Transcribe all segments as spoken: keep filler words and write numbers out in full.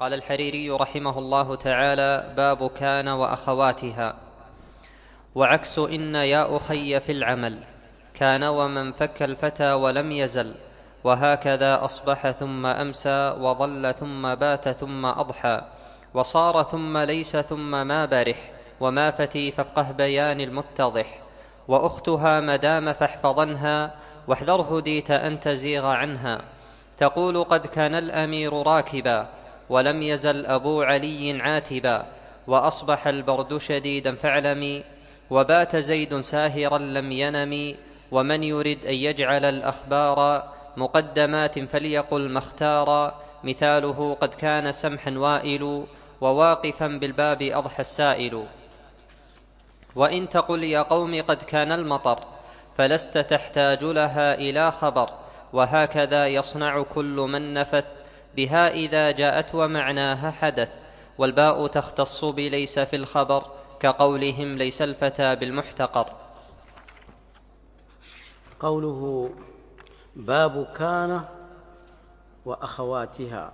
قال الحريري رحمه الله تعالى: باب كان وأخواتها. وعكس إن يا أخي في العمل كان ومن فك الفتى ولم يزل، وهكذا أصبح ثم أمسى، وظل ثم بات ثم أضحى، وصار ثم ليس ثم ما برح، وما فتي فافقه بيان المتضح. وأختها مدام فاحفظنها، واحذر هديت أن تزيغ عنها. تقول قد كان الأمير راكبا، ولم يزل أبو علي عاتبا، وأصبح البرد شديدا فاعلمي، وبات زيد ساهرا لم ينم. ومن يرد أن يجعل الأخبار مقدمات فليقل ما اختار، مثاله قد كان سمحا وائل، وواقفا بالباب أضحى السائل. وإن تقل يا قوم قد كان المطر، فلست تحتاج لها إلى خبر، وهكذا يصنع كل من نفث بها إذا جاءت ومعناها حدث. والباء تختص بليس في الخبر، كقولهم ليس الفتى بالمحتقر. قوله باب كان وأخواتها.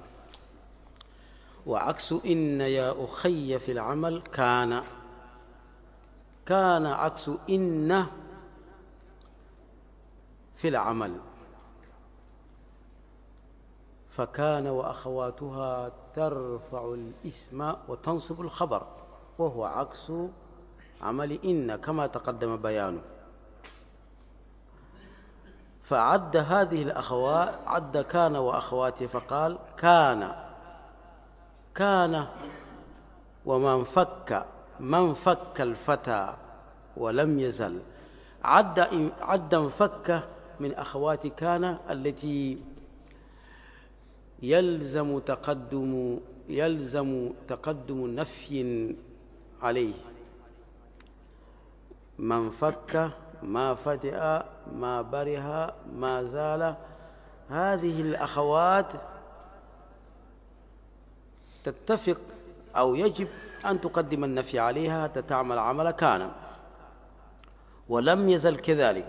وعكس إن يا أخي في العمل كان. كان عكس إن في العمل، فكان وأخواتها ترفع الاسم وتنصب الخبر، وهو عكس عمل إن كما تقدم بيانه. فعد هذه الأخوات، عد كان وأخواته فقال كان كان ومن فك من فك الفتى ولم يزل. عد عد انفك من أخوات كان التي يلزم تقدم يلزم تقدم نفي عليه. من فك، ما فتئ، ما بره، ما زال. هذه الأخوات تتفق أو يجب أن تقدم النفي عليها حتى تعمل عمل كان. ولم يزل كذلك.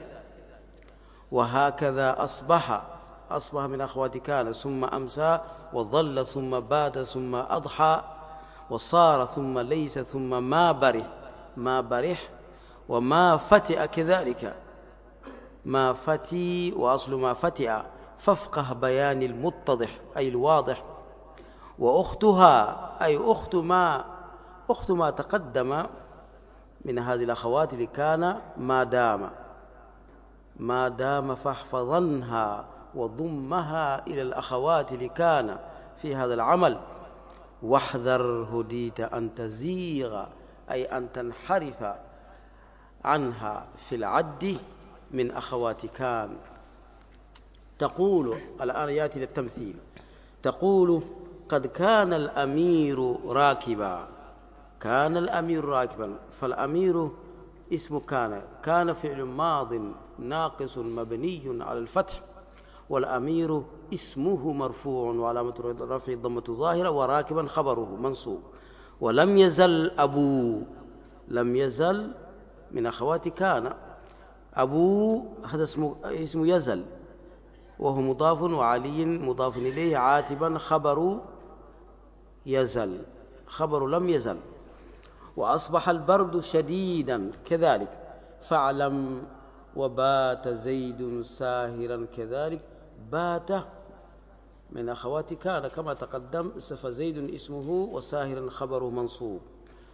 وهكذا أصبح أصبح من أخوات كان ثم أمسى، وظل ثم بات ثم أضحى، وصار ثم ليس ثم ما بره ما برح، وما فتئ كذلك. ما فتي وأصل ما فتئ، فافقه بيان المتضح أي الواضح. وأختها أي أخت ما أخت ما تقدم من هذه الأخوات لكان ما دام ما دام فاحفظنها وضمها إلى الأخوات لكان في هذا العمل. واحذر هديت أن تزيغ أي أن تنحرف عنها في العد من أخوات كان. تقول الآن يأتي للتمثيل. تقول قد كان الأمير راكبا. كان الأمير راكبا، فالأمير اسم كان. كان فعل ماض ناقص مبني على الفتح، والأمير اسمه مرفوع وعلامة رفعه الضمة ظاهرة، وراكبا خبره منصوب. ولم يزل أبو، لم يزل من أخوات كان. أبو هذا اسمه اسم يزل، وهو مضاف، وعلي مضاف إليه، عاتبا خبر يزل، خبر لم يزل. وأصبح البرد شديدا كذلك، فاعلم. وبات زيد ساهرا كذلك. بات من أخوات كان كما تقدم، فزيد اسمه وساهرا خبره منصوب.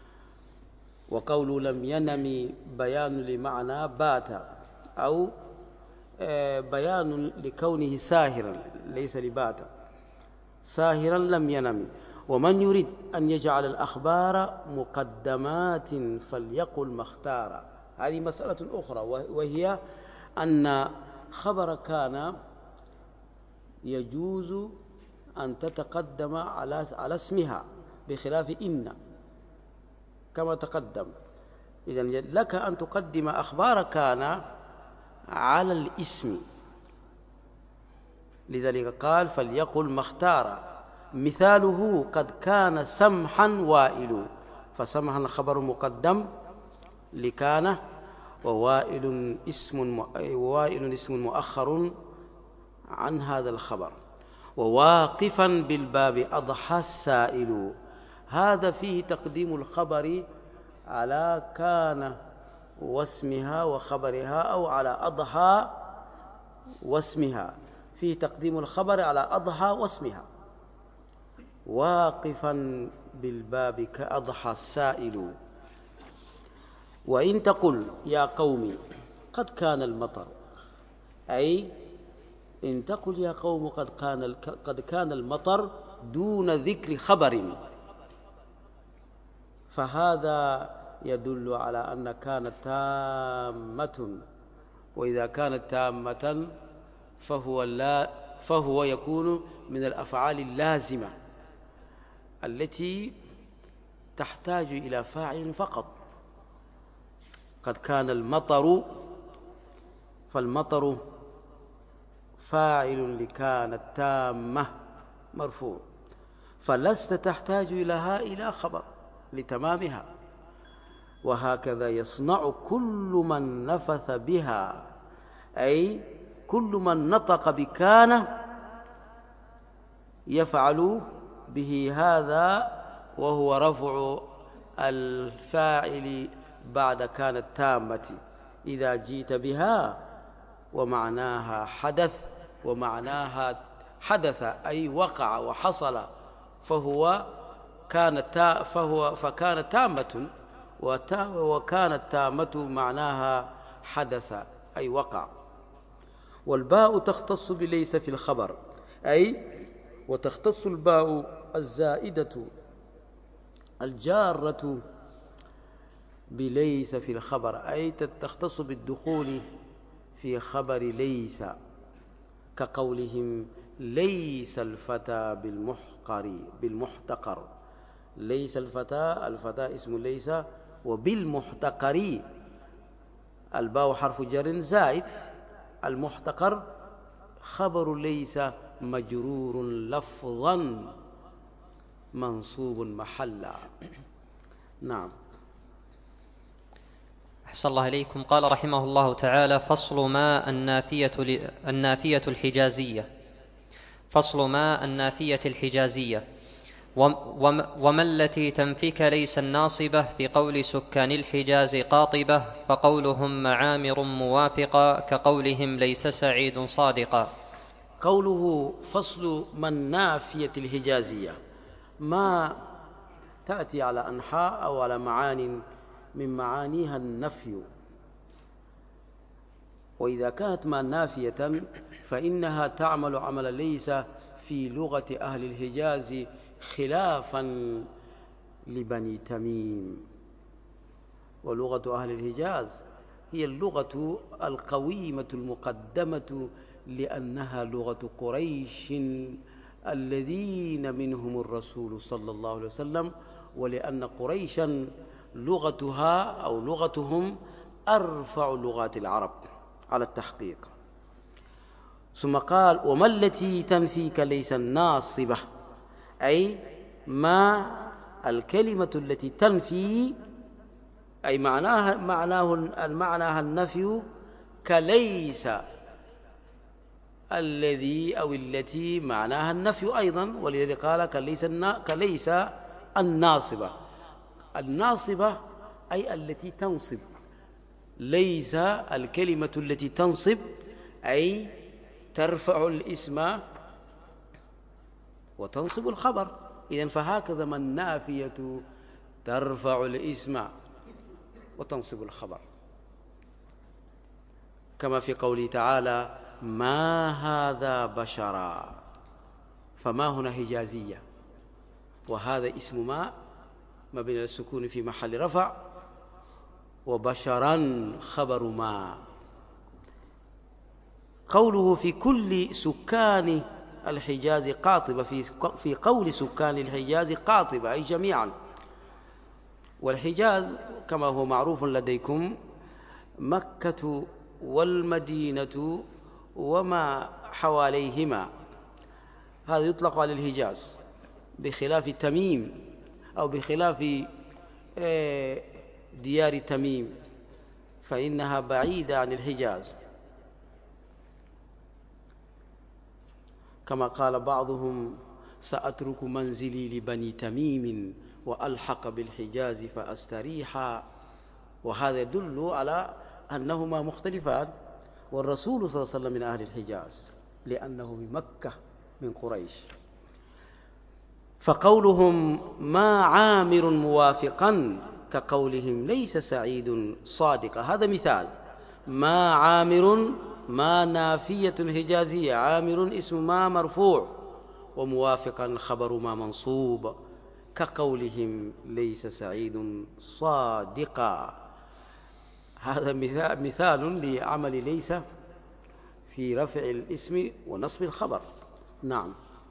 وقول لم ينم بيان لمعنى بات، أو بيان لكونه ساهرا ليس لبات. ساهرا لم ينم. ومن يريد أن يجعل الأخبار مقدمات فليقل ما اختار. هذه مسألة أخرى، وهي أن خبر كان يجوز أن تتقدم على على اسمها بخلاف إن كما تقدم. إذن لك أن تقدم أخبار كان على الاسم، لذلك قال فليقل ما اختار. مثاله قد كان سمحا وائل، فسمحا خبر مقدم لكان، ووائل اسم وائل اسم مؤخر عن هذا الخبر. وواقفا بالباب أضحى السائل. هذا فيه تقديم الخبر على كان واسمها وخبرها، أو على أضحى واسمها، فيه تقديم الخبر على أضحى واسمها. واقفا بالباب كأضحى السائل. وإن تقل يا قوم قد كان المطر، أي إن تقل يا قوم قد كان قد كان المطر دون ذكر خبر، فهذا يدل على أن كانت تامة، وإذا كانت تامة فهو لا فهو يكون من الأفعال اللازمة التي تحتاج إلى فاعل فقط. قد كان المطر، فالمطر فاعل لكانت تامة مرفوع، فلست تحتاج لها إلى خبر لتمامها. وهكذا يصنع كل من نفث بها، أي كل من نطق بكان يفعل به هذا، وهو رفع الفاعل بعد كانت تامة إذا جيت بها ومعناها حدث، ومعناها حدث أي وقع وحصل، فهو كانت فهو فكانت تامة، وكانت تامة معناها حدث أي وقع. والباء تختص بليس في الخبر، أي وتختص الباء الزائدة الجارة بليس في الخبر، أي تختص بالدخول في خبر ليس، كقولهم ليس الفتى بالمحقر بالمحتقر. ليس الفتى، الفتى اسم ليس، وبالمحتقر الباء حرف جر زائد، المحتقر خبر ليس مجرور لفظا منصوب محلا. نعم. أحسن الله إليكم. قال رحمه الله تعالى: فصل ما النافية النافية الحجازية. فصل ما النافية الحجازية. وما التي تنفك ليس الناصبة في قول سكان الحجاز قاطبة، فقولهم معامر موافقا، كقولهم ليس سعيد صادقا. قوله فصل ما النافية الحجازية، ما تأتي على أنحاء أو على معان من معانيها النفي، وإذا كانت ما نافية فإنها تعمل عمل ليس في لغة أهل الحجاز، خلافا لبني تميم. ولغة أهل الحجاز هي اللغة القويمة المقدمة، لأنها لغة قريش الذين منهم الرسول صلى الله عليه وسلم، ولأن قريشا لغتها أو لغتهم أرفع لغات العرب على التحقيق. ثم قال: وما التي تنفيك ليس الناصبة، أي ما الكلمة التي تنفي، أي معناها معناه المعنى النفي كليس الذي أو التي معناها النفي أيضا، ولذلك قال كليس كليس الناصبة. الناصبة أي التي تنصب، ليس الكلمة التي تنصب أي ترفع الاسم وتنصب الخبر. إذن فهكذا ما النافية ترفع الاسم وتنصب الخبر، كما في قوله تعالى: ما هذا بشرا، فما هنا حجازية، وهذا اسم ما ما بين السكون في محل رفع، وبشرا خبر ما. قوله في كل سكان الحجاز قاطبة، في في قول سكان الحجاز قاطبة أي جميعا. والحجاز كما هو معروف لديكم مكة والمدينة وما حواليهما، هذا يطلق على الحجاز، بخلاف تميم أو بخلاف ديار تميم فإنها بعيدة عن الحجاز. كما قال بعضهم: سأترك منزلي لبني تميم وألحق بالحجاز فأستريحا. وهذا يدل على أنهما مختلفان، والرسول صلى الله عليه وسلم من أهل الحجاز لأنه من مكة من قريش. فقولهم ما عامر موافقا كقولهم ليس سعيد صادقا، هذا مثال. ما عامر ما نافية حجازية، عامر اسم ما مرفوع، وموافقا خبر ما منصوب، كقولهم ليس سعيد صادقا. هذا مثال لعمل ليس في رفع الاسم ونصب الخبر. نعم.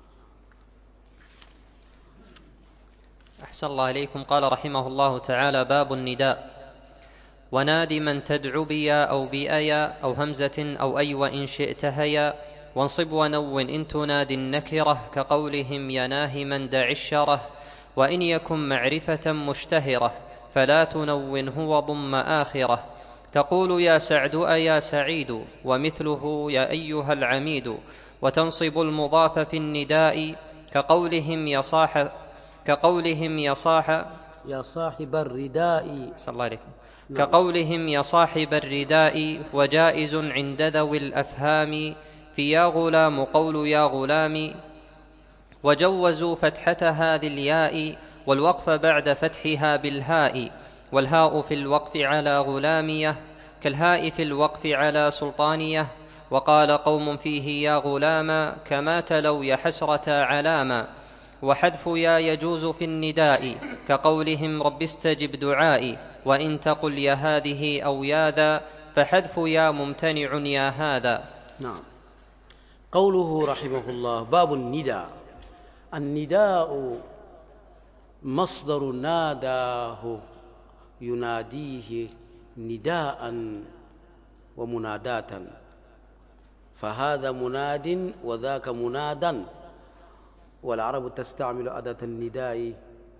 أحسن الله إليكم. قال رحمه الله تعالى: باب النداء. ونادي من تدعو بيا أو بأيا أو همزة أو أي وإن شئت هيا، وانصب ونون إن تنادي النكرة، كقولهم يناهي من دع الشره، وإن يكن معرفة مشتهرة فلا تنونه وضم آخرة، تقول يا سعد أيا سعيد، ومثله يا أيها العميد، وتنصب المضاف في النداء، كقولهم يصاح كقولهم يصاح يا صاحب الرداء. صلى الله عليكم. نعم. كقولهم يا صاحب الرداء، وجائز عند ذوي الأفهام في يا غلام قول يا غلام، وجوزوا فتحة هذه الياء والوقف بعد فتحها بالهاء، والهاء في الوقف على غلامية كالهاء في الوقف على سلطانية. وقال قوم فيه يا غلاما كما تلو يا حسرة علاما، وحذف يا يجوز في النداء كقولهم رب استجب دعائي، وإن تقل يا هذه أو يا ذا فحذف يا ممتنع يا هذا. نعم. قوله رحمه الله: باب النداء. النداء مصدر ناداه يناديه نداء ومناداة، فهذا مناد وذاك منادا، والعرب تستعمل أداة النداء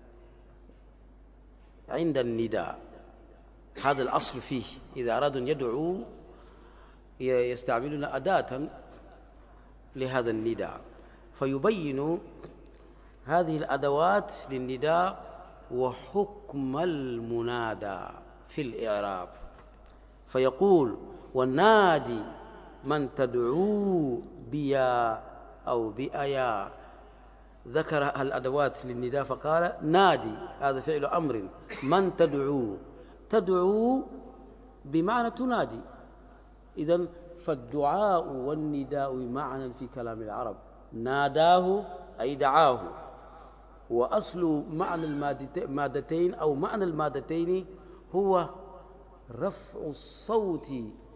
عند النداء. هذا الأصل فيه، إذا أرادوا أن يدعوا يستعملون أداة لهذا النداء، فيبين هذه الأدوات للنداء وحكم المنادى في الإعراب. فيقول: والنادي من تدعو بيا أو بأيا. ذكر الأدوات للنداء فقال: نادي هذا فعل أمر، من تدعو، تدعو بمعنى تنادي. إذن فالدعاء والنداء معنى في كلام العرب، ناداه أي دعاه. وأصل معنى المادتين أو معنى المادتين هو رفع الصوت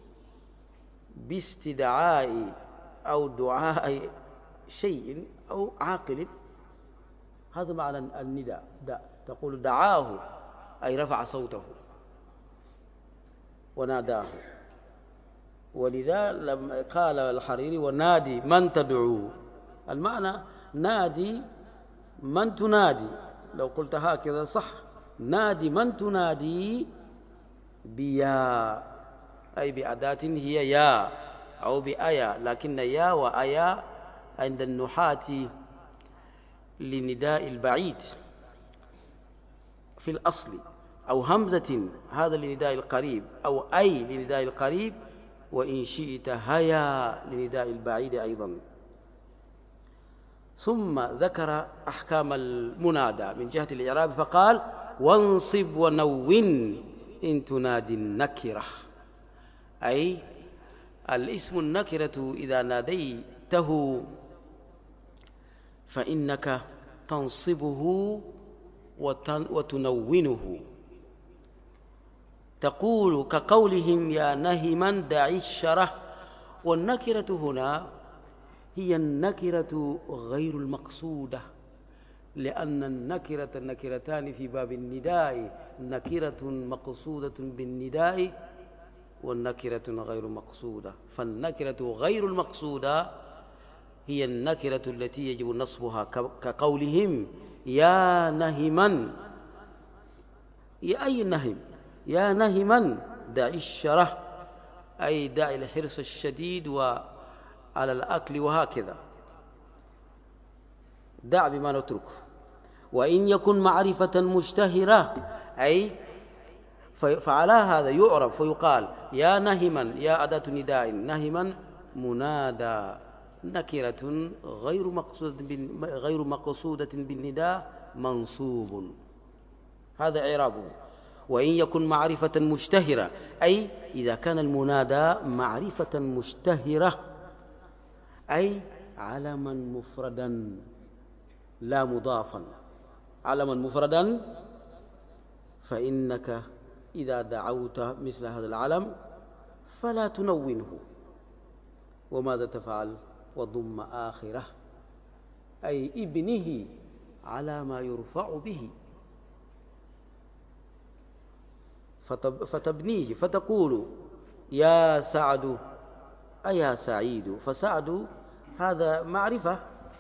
باستدعاء أو دعاء شيء أو عاقل. هذا معنى النداء. تقول دعاه أي رفع صوته وناداه. ولذا لما قال الحريري: ونادي من تدعو، المعنى نادي من تنادي. لو قلت هكذا صح، نادي من تنادي بيا أي بأداة هي يا أو بأيا، لكن يا وأيا عند النحاة لنداء البعيد في الأصل، أو همزة هذا لنداء القريب، أو أي لنداء القريب، وإن شئت هيا لنداء البعيد أيضا. ثم ذكر أحكام المنادى من جهة الإعراب فقال: وانصب ونون إن تنادي النكرة، أي الاسم النكرة إذا ناديته فإنك تنصبه وتنونه. تقول كقولهم يا نهما دع الشره. والنكرة هنا هي النكرة غير المقصودة، لأن النكرة النكرتان في باب النداء، نكرة مقصودة بالنداء والنكرة غير مقصودة. فالنكرة غير المقصودة هي النكرة التي يجب نصبها، كقولهم يا نهما، يا أي نهم، يا نهما دع الشره، أي دع الحرص الشديد وعلى الأكل وهكذا. دع بما نترك. وإن يكن معرفة مشتهرة أي فعلى هذا يعرف فيقال يا نهما، يا أداة نداء، نهما منادى نكرة غير مقصودة غير مقصودة بالنداء منصوب، هذا إعرابه. وإن يكن معرفة مشتهرة أي إذا كان المنادى معرفة مشتهرة أي علما مفردا لا مضافا، علما مفردا، فإنك إذا دعوت مثل هذا العلم فلا تنونه. وماذا تفعل؟ وضم آخره أي ابنه على ما يرفع به، فتبنيه فتقول يا سعد أيا سعيد، فسعد هذا معرفة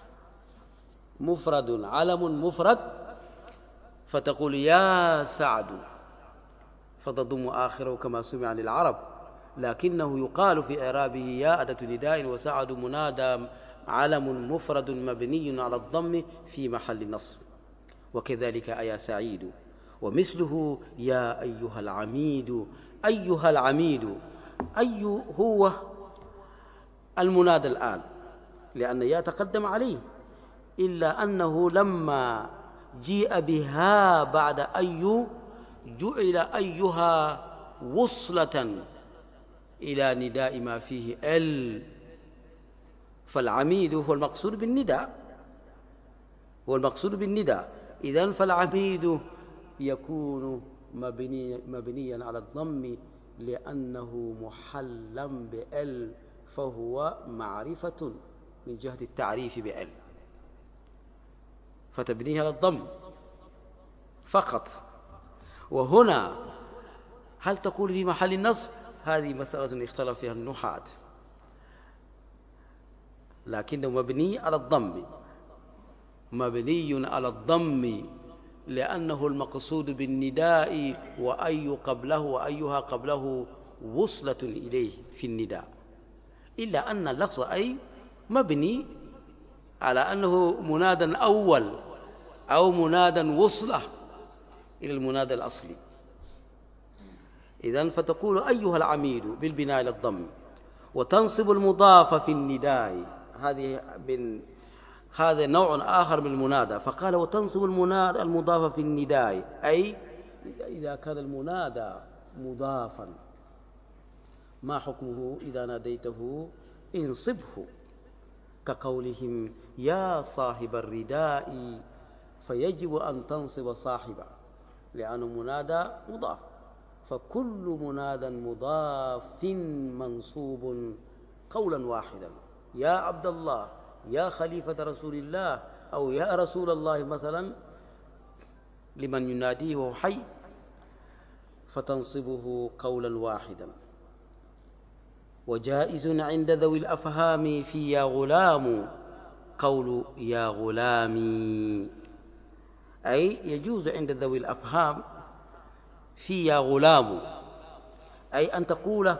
مفرد علم مفرد، فتقول يا سعد فتضم آخره كما سمع للعرب، لكنه يقال في إعرابه يا أداة نداء وسعد منادى علم مفرد مبني على الضم في محل النصب. وكذلك أيا سعيد، ومثله يا أيها العميد، أيها العميد، أي هو المنادى الآن لأن يا تقدم عليه، إلا أنه لما جيء بها بعد أي جعل أيها وصلة إلى نداء ما فيه ال، فالعميد هو المقصود بالنداء، هو المقصود بالنداء. إذن فالعميد يكون مبني مبنيا على الضم لأنه محلا بال، فهو معرفة من جهة التعريف بال، فتبنيه على الضم فقط. وهنا هل تقول في محل النصب؟ هذه مسألة اختلف فيها النحاة، لكنه مبني على الضم، مبني على الضم لأنه المقصود بالنداء وأي قبله وأيها قبله وصلة إليه في النداء، إلا أن اللفظ أي مبني على أنه منادى أول أو منادى وصلة إلى المنادى الأصلي. إذن فتقول أيها العميد بالبناء إلى الضم، وتنصب المضاف في النداء، هذه من هذا نوع آخر من المنادى، فقال وتنصب المنادى المضاف في النداء أي إذا كان المنادى مضافا ما حكمه إذا ناديته؟ انصبه، كقولهم يا صاحب الرداء، فيجب أن تنصب صاحبه لأنه منادى مضاف، فكل منادى مضاف منصوب قولا واحدا، يا عبد الله، يا خليفة رسول الله، أو يا رسول الله مثلا لمن يناديه وهو حي، فتنصبه قولا واحدا. وجائز عند ذوي الأفهام في يا غلام قول يا غلامي، أي يجوز عند ذوي الأفهام في يا غلام أي أن تقول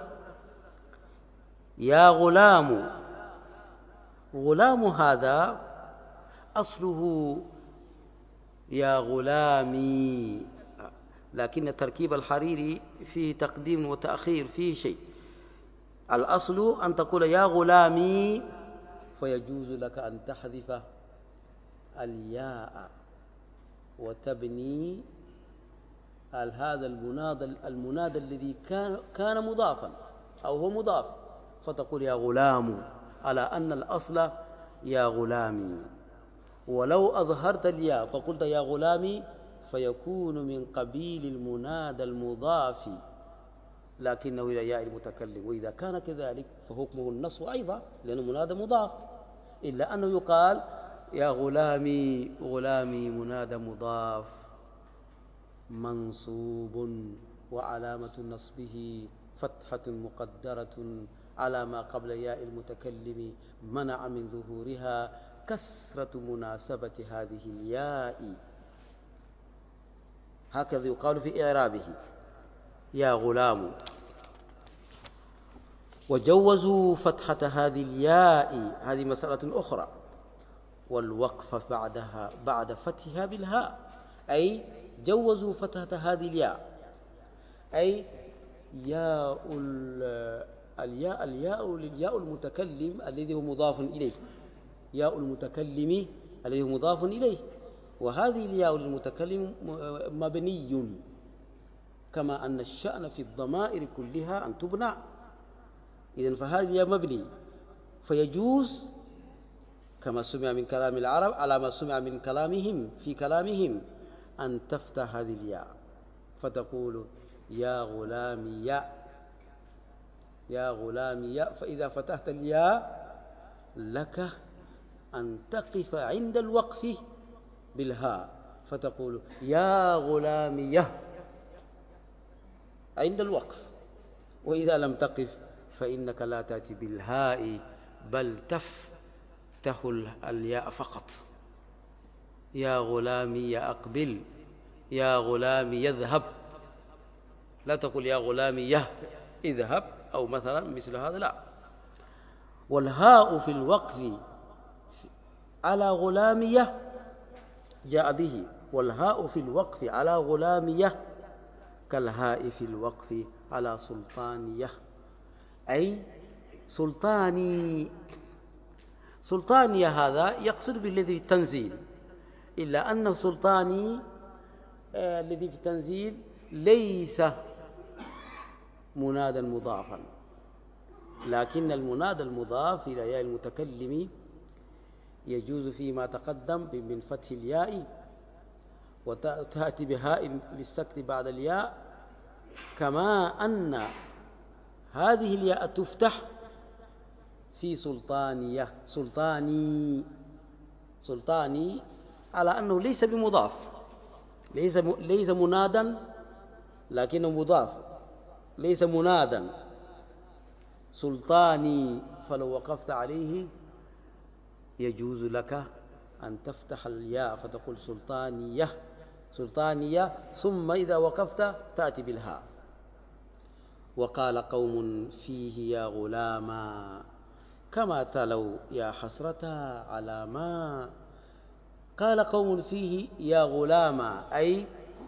يا غلام. غلام هذا أصله يا غلامي، لكن التركيب الحريري فيه تقديم وتأخير، فيه شيء. الأصل أن تقول يا غلامي، فيجوز لك أن تحذف الياء وتبني هذا المنادى المنادى الذي كان كان مضافا أو هو مضاف، فتقول يا غلام على أن الأصل يا غلامي. ولو أظهرت الياء فقلت يا غلامي فيكون من قبيل المنادى المضاف لكنه إلى ياء المتكلم، وإذا كان كذلك فحكمه النصب أيضا لأنه منادى مضاف، إلا أنه يقال يا غلامي، غلامي منادى مضاف منصوب وعلامة نصبه فتحة مقدرة على ما قبل ياء المتكلم منع من ظهورها كسرة مناسبة هذه الياء. هكذا يقال في إعرابه يا غلام. وجوزوا فتحة هذه الياء، هذه مسألة أخرى، والوقف بعدها بعد فتحها بالهاء، أي جوزوا فتحة هذه الياء، أي ياء الياء الياء الياء المتكلم الذي هو مضاف إليه، ياء المتكلم الذي هو مضاف إليه، وهذه الياء المتكلم مبني، كما أن الشأن في الضمائر كلها أن تبنى، إذن فهذه مبني، فيجوز كما سمع من كلام العرب على ما سمع من كلامهم في كلامهم أن تفتح هذه الياء فتقول يا غلامي يا يا غلامي يا، فإذا فتحت الياء لك أن تقف عند الوقف بالهاء فتقول يا غلامي يا عند الوقف، وإذا لم تقف فإنك لا تأتي بالهاء بل تفتح الياء فقط، يا غلامي أقبل، يا غلامي يذهب، لا تقول يا غلامي يه اذهب أو مثلا مثل هذا، لا. والهاء في الوقف على غلامية جاء به، والهاء في الوقف على غلامية كالهاء في الوقف على سلطانية، أي سلطاني. سلطانية هذا يقصد بالذي في التنزيل، إلا أن سلطاني آه الذي في التنزيل ليس منادا مضافا، لكن المنادى المضاف إلى ياء المتكلم يجوز فيما تقدم من فتح الياء وتأتي بهاء للسكت بعد الياء، كما أن هذه الياء تفتح في سلطانية، سلطاني سلطاني على أنه ليس بمضاف، ليس ليس منادا لكنه مضاف، ليس منادا، سلطاني، فلو وقفت عليه يجوز لك أن تفتح الياء فتقول سلطانية سلطانية، ثم إذا وقفت تأتي بالهاء. وقال قوم فيه يا غلاما كما تلوا يا حسرة على ما، قال قوم فيه يا غلاما، أي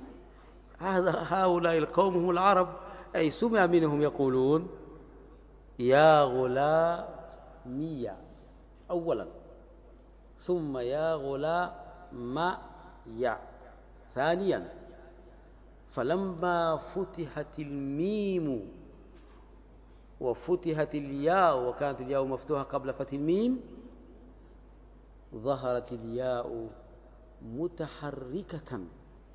هؤلاء القوم هم العرب، أي سمع منهم يقولون يا غلامية أولا، ثم يا غلام يا ثانيا، فلما فتحت الميم وفتحت الياء وكانت الياء مفتوحة قبل فتح الميم ظهرت الياء متحركة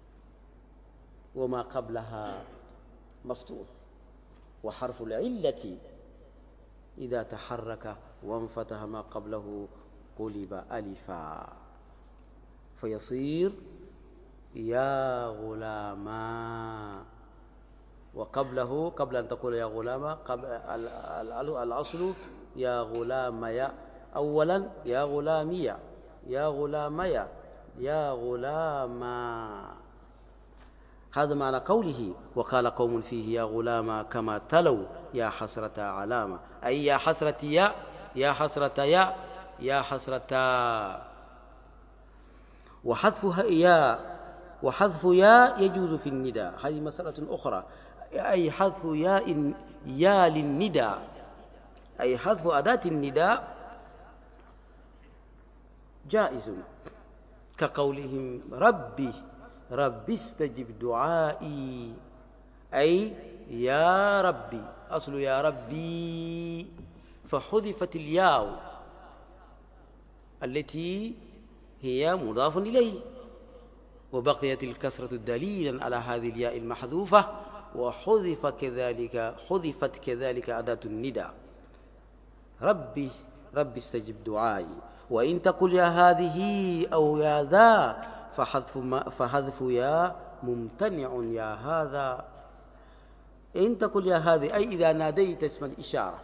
وما قبلها مفتوح، وحرف العلة إذا تحرك وانفتح ما قبله قلب ألفا فيصير يا غلاما، وقبله قبل أن تقول يا غلاما قبل الأصل يا غلام يا أولا، يا غلامية يا غلامية يا غلاما، هذا معنى قوله وقال قوم فيه يا غلاما كما تلوا يا حسرة علامة، أي يا حسرة يا يا حسرة يا يا حسرة. وحذفها يا وحذف يا يجوز في النداء، هذه مسألة أخرى، أي حذف ياء يا للنداء، أي حذف أداة النداء جائز، كقولهم ربي ربي استجب دعائي، أي يا ربي، أصل يا ربي، فحذفت الياء التي هي مضاف إليه وبقيت الكسرة دليلا على هذه الياء المحذوفة، وحذف كذلك حذفت كذلك أداة النداء ربي ربي استجب دعائي. وإن تقل يا هذه أو يا ذا فحذف فحذف يا ممتنع يا هذا. إن تقل يا هذه أي إذا ناديت اسم الإشارة،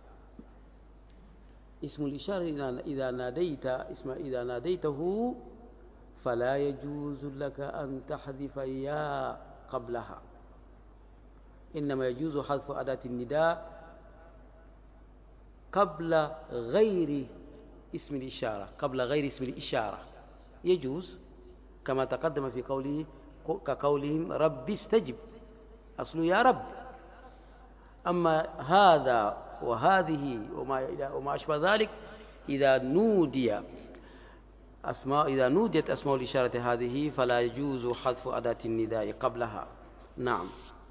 اسم الإشارة إذا ناديت اسم إذا ناديته فلا يجوز لك أن تحذف يا قبلها، إنما يجوز حذف أداة النداء قبل غير اسم الإشارة قبل غير اسم الإشارة يجوز، كما تقدم في قوله كقولهم رب استجب، أصله يا رب. أما هذا وهذه وما وما أشبه ذلك إذا نودي أسماء إذا نوديت أسماء الإشارة هذه فلا يجوز حذف أداة النداء قبلها. نعم.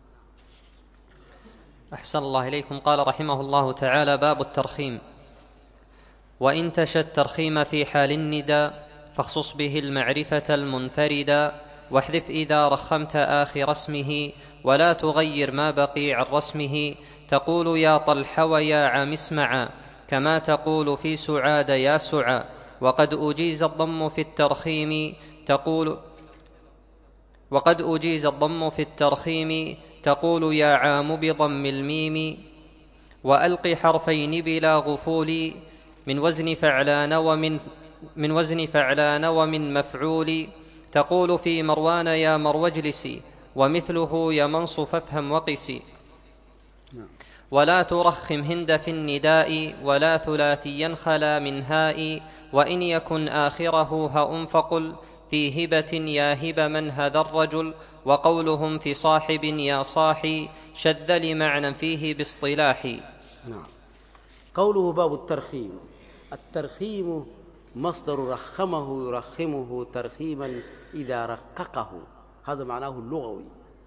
أحسن الله إليكم. قال رحمه الله تعالى: باب الترخيم. وإن تشى الترخيم في حال النداء فاخصص به المعرفة المنفردة، واحذف إذا رخمت آخر اسمه، ولا تغير ما بقي عن رسمه. تقول يا طلح ويا عم اسمعا، كما تقول في سعاد يا سعى. وقد أجيز الضم في الترخيم تقول وقد أجيز الضم في الترخيم تقول يا عام بضم الميم. وألق حرفين بلا غفول من وزن فعلان ومن من وزن فعلان ومن مفعول. تقول في مروان يا مرو اجلسي، ومثله يمنص فافهم وقسي. ولا ترخم هند في النداء، ولا ثلاثيا خلا من هاء. وإن يكن آخره هاء فقل في هبة يا هب من هذا الرجل. وقولهم في صاحب يا صاحي شذ لمعنى فيه باصطلاح. نعم. قوله باب الترخيم. الترخيم مصدر رخمه يرخمه ترخيما إذا رققه، هذا معناه اللغوي.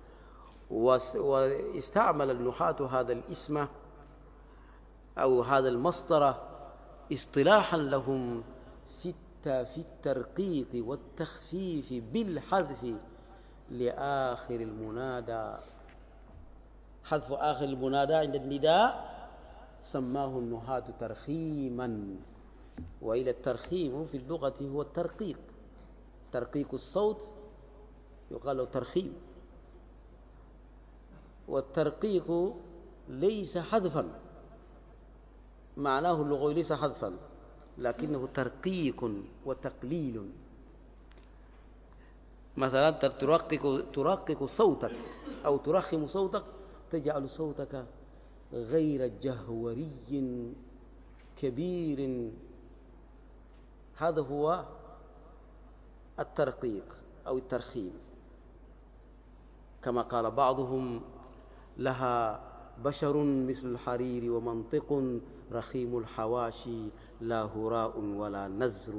واستعمل النحاة هذا الاسم أو هذا المصدر اصطلاحا لهم في في الترقيق والتخفيف بالحذف لآخر المنادى. حذف آخر المنادى عند النداء سماه النحاة ترخيما. وإلى الترخيم في اللغة هو الترقيق، ترقيق الصوت يقال له ترخيم. والترقيق ليس حذفا، معناه اللغوي ليس حذفا، لكنه ترقيق وتقليل. مثلا ترقق ترقق صوتك أو ترخم صوتك، تجعل صوتك غير جهوري كبير، هذا هو الترقيق أو الترخيم. كما قال بعضهم لها بشر مثل الحرير ومنطق رخيم الحواشي لا هراء ولا نزر.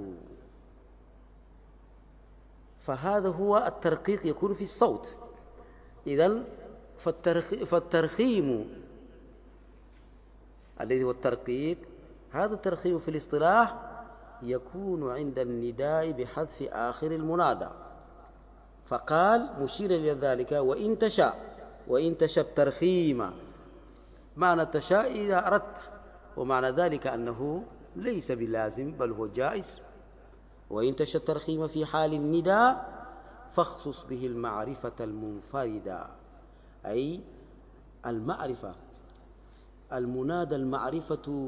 فهذا هو الترقيق يكون في الصوت. إذن فالترخيم الذي هو الترقيق، هذا الترخيم في الاصطلاح يكون عند النداء بحذف آخر المنادى. فقال مشيرا إلى ذلك وإن تشاء، وإن تشاء الترخيم معنى التشاء إذا أردت، ومعنى ذلك أنه ليس بلازم بل هو جائز. وإن تشاء الترخيم في حال النداء فاخصص به المعرفة المنفردة، أي المعرفة المنادى المعرفة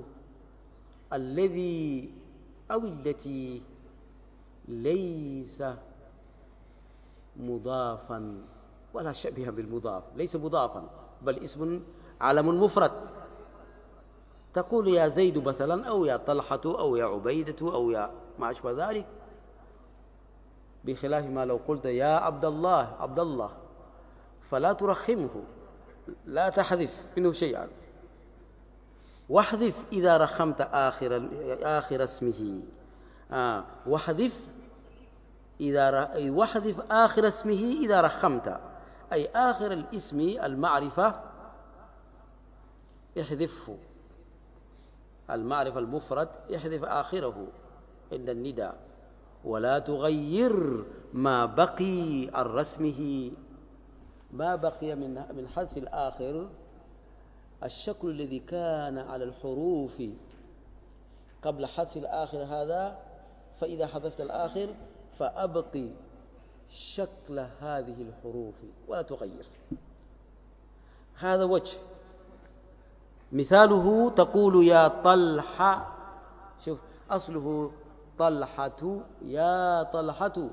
الذي أو التي ليس مضافا ولا شبه بالمضاف، ليس مضافا بل اسم علم مفرد. تقول يا زيد مثلا أو يا طلحة أو يا عبيدة أو يا ما أشبه ذلك، بخلاف ما لو قلت يا عبد الله عبد الله فلا ترخمه، لا تحذف منه شيئا. واحذف إذا رخمت آخر آخر اسمه، آه واحذف إذا واحذف آخر اسمه إذا رخمت، أي آخر الاسم المعرفة احذفه، المعرفة المفرد احذف آخره عند النداء. ولا تغير ما بقي عن رسمه، ما بقي من من حذف الآخر الشكل الذي كان على الحروف قبل حذف الآخر هذا، فإذا حذفت الآخر فأبقي شكل هذه الحروف ولا تغير. هذا وجه. مثاله تقول يا طلحة، شوف أصله طلحة يا طلحة،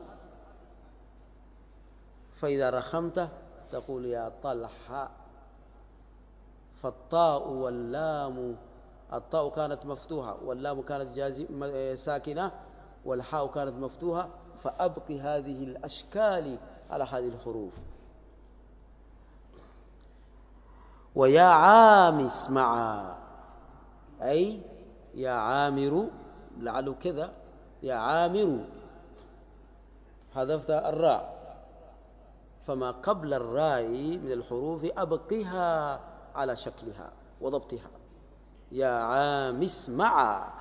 فإذا رخمت تقول يا طلحة، فالطاء واللام الطاء كانت مفتوحة واللام كانت جازم ساكنة والحاء كانت مفتوحة، فأبق هذه الأشكال على هذه الحروف. ويا عامس معا، أي يا عامر، لعله كذا، يا عامر حذفت الراء، فما قبل الراء من الحروف أبقها على شكلها وضبطها، يا عامس معا.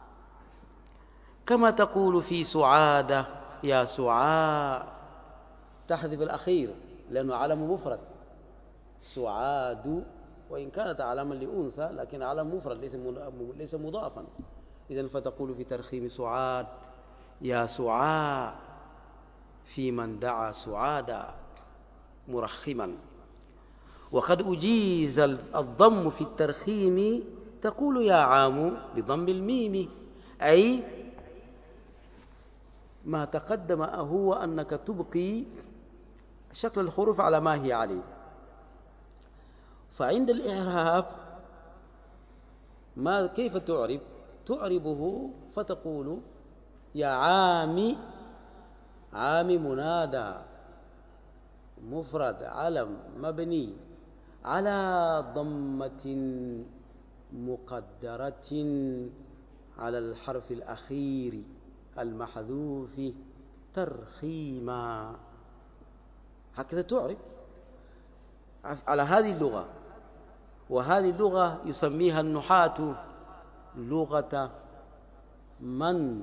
كما تقول في سعادة يا سعاء، تحذف الأخير لأنه علم مفرد، سعاد، وإن كانت علما لأنثى لكن علم مفرد ليس ليس مضافا. إذن فتقول في ترخيم سعاد يا سعاء في من دعا سعادا مرخما. وقد أجيز الضم في الترخيم، تقول يا عام بضم الميم، أي ما تقدم هو أنك تبقي شكل الحروف على ما هي عليه. فعند الإعراب ما كيف تعرب؟ تعربه فتقول يا عام، عام منادى مفرد علم مبني على ضمة مقدرة على الحرف الأخير المحذوف ترخيما. هكذا تعرب على هذه اللغة. وهذه اللغة يسميها النحاة لغة من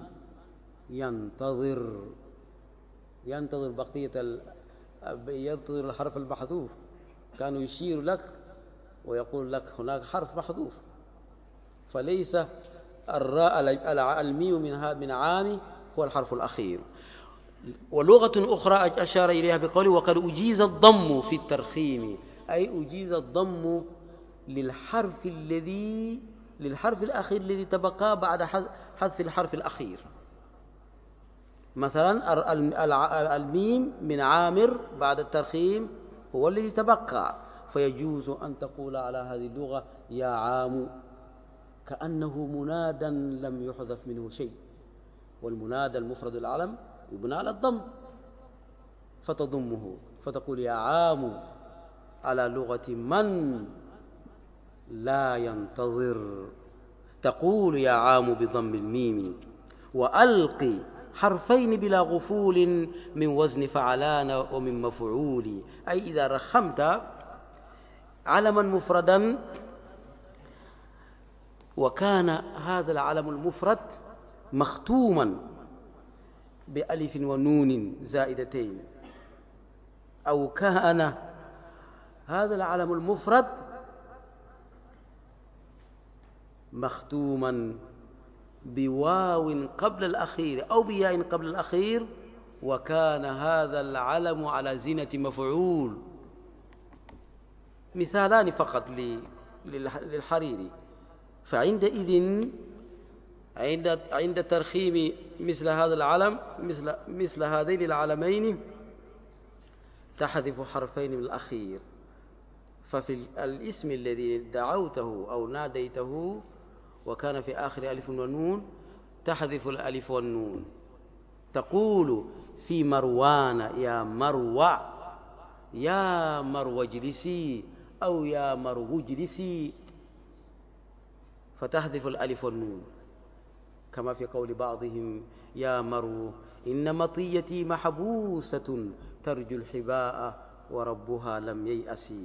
ينتظر ينتظر بقية ينتظر الحرف المحذوف. كانوا يشير لك ويقول لك هناك حرف محذوف، فليس الراء الميم من من عام هو الحرف الأخير. ولغة أخرى أشار إليها بقوله وقد أجيز الضم في الترخيم، أي أجيز الضم للحرف الذي للحرف الأخير الذي تبقى بعد حذف الحرف الأخير. مثلا الميم من عامر بعد الترخيم هو الذي تبقى، فيجوز أن تقول على هذه اللغة يا عام، كأنه منادا لم يحذف منه شيء، والمنادى المفرد العلم يبنى على الضم، فتضمه فتقول يا عام على لغة من لا ينتظر. تقول يا عام بضم الميم. وألقي حرفين بلا غفول من وزن فعلان ومن مفعول، أي إذا رخمت علما مفردا وكان هذا العلم المفرد مختوما بألف ونون زائدتين، أو كان هذا العلم المفرد مختوما بواو قبل الأخير أو بياء قبل الأخير، وكان هذا العلم على زينة مفعول. مثالان فقط للحريري. فعندئذ عند عند ترخيم مثل هذا العلم مثل مثل هذين العلمين تحذف حرفين من الأخير. ففي الاسم الذي دعوته أو ناديته وكان في آخر ألف ونون تحذف الألف والنون. تقول في مروان يا مروى، يا مروى اجلسي أو يا مروى اجلسي، فتحذف الألف والنون. كما في قول بعضهم يا مرو إن مطيتي محبوسة ترجو الحباء وربها لم ييأسي.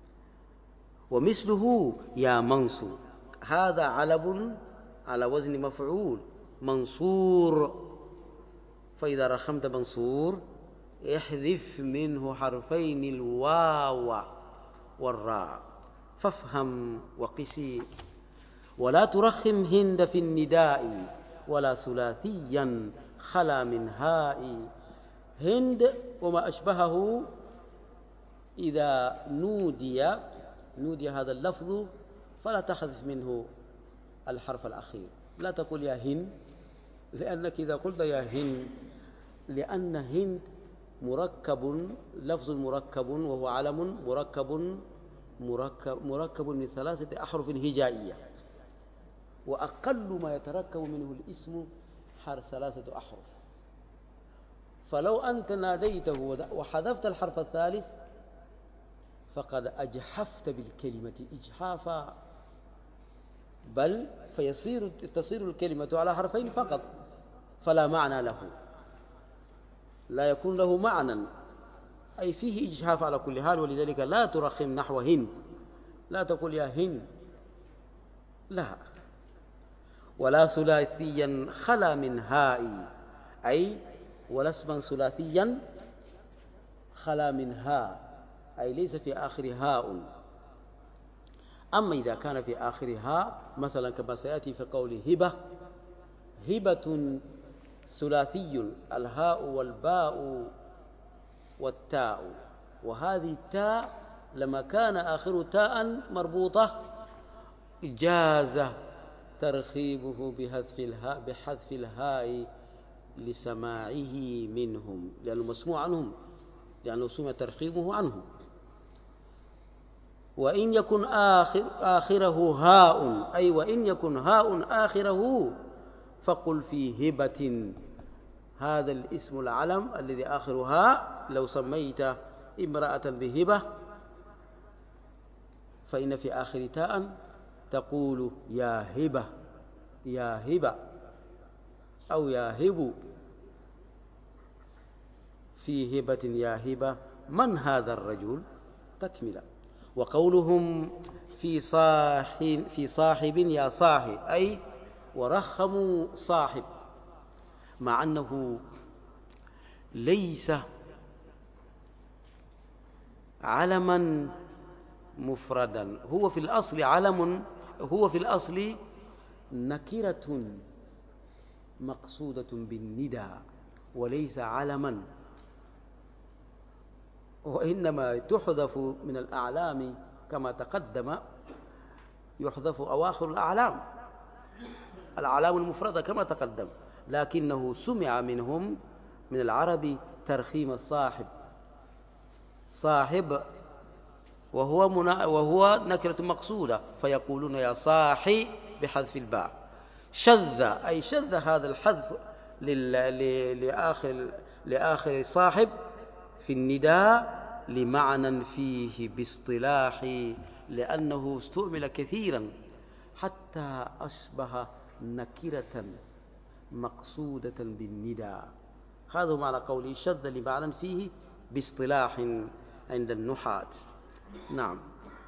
ومثله يا منصور، هذا علب على وزن مفعول منصور، فإذا رخمت منصور احذف منه حرفين الواو والراء. فافهم وقسي. ولا ترخم هند في النداء ولا ثلاثيا خلا من هاء. هند وما أشبهه إذا نودي نودي هذا اللفظ فلا تحذف منه الحرف الأخير. لا تقول يا هند، لأنك إذا قلت يا هند، لأن هند مركب، لفظ مركب وهو علم مركب مركب مركب من ثلاثة أحرف هجائية، وأقل ما يتركب منه الاسم ثلاثة أحرف. فلو أنت ناديته وحذفت الحرف الثالث فقد أجحفت بالكلمة إجحافا، بل فيصير تصير الكلمة على حرفين فقط فلا معنى له، لا يكون له معنى، أي فيه إجحاف على كل حال. ولذلك لا ترخم نحو هند، لا تقول يا هند، لا. ولا ثلاثيا خلا من هاء، أي ولا اسما ثلاثيا خلا من هاء، أي ليس في آخر هاء. أما إذا كان في آخر هاء مثلا كما سيأتي في قول هبة، هبة ثلاثي الهاء والباء والتاء، وهذه التاء لما كان آخر تاء مربوطة جاز ترخيبه بحذف الهاء بحذف الهاء لسماعه منهم، لأنه مسموع عنهم، لأنه سمع ترخيبه عنهم. وإن يكن آخر آخره هاء، أي وإن يكن هاء آخره فقل في هبة، هذا الاسم العلم الذي آخره هاء لو سميت امرأة بهبة فإن في آخر تاء تقول يا هبة، يا هبة، أو يا هب، في هبة يا هبة من هذا الرجل، تكملة. وقولهم في صاحب في صاحب يا صاحب، أي ورخموا صاحب، مع أنه ليس علما مفردا، هو في الأصل علم، هو في الأصل نكرة مقصودة بالندى وليس علما، وإنما تحذف من الأعلام كما تقدم، يحذف أواخر الأعلام، الأعلام المفردة كما تقدم، لكنه سمع منهم من العرب ترخيم الصاحب، صاحب وهو منا وهو نكرة مقصودة، فيقولون يا صاحي بحذف الباء. شذ أي شذ هذا الحذف لآخر لآخر صاحب في النداء لمعنى فيه باصطلاح، لأنه استعمل كثيرا حتى أشبه نكرة مقصودة بالنداء. هذا معنى قوله شذ لمعنى فيه باصطلاح عند النحاة. نعم.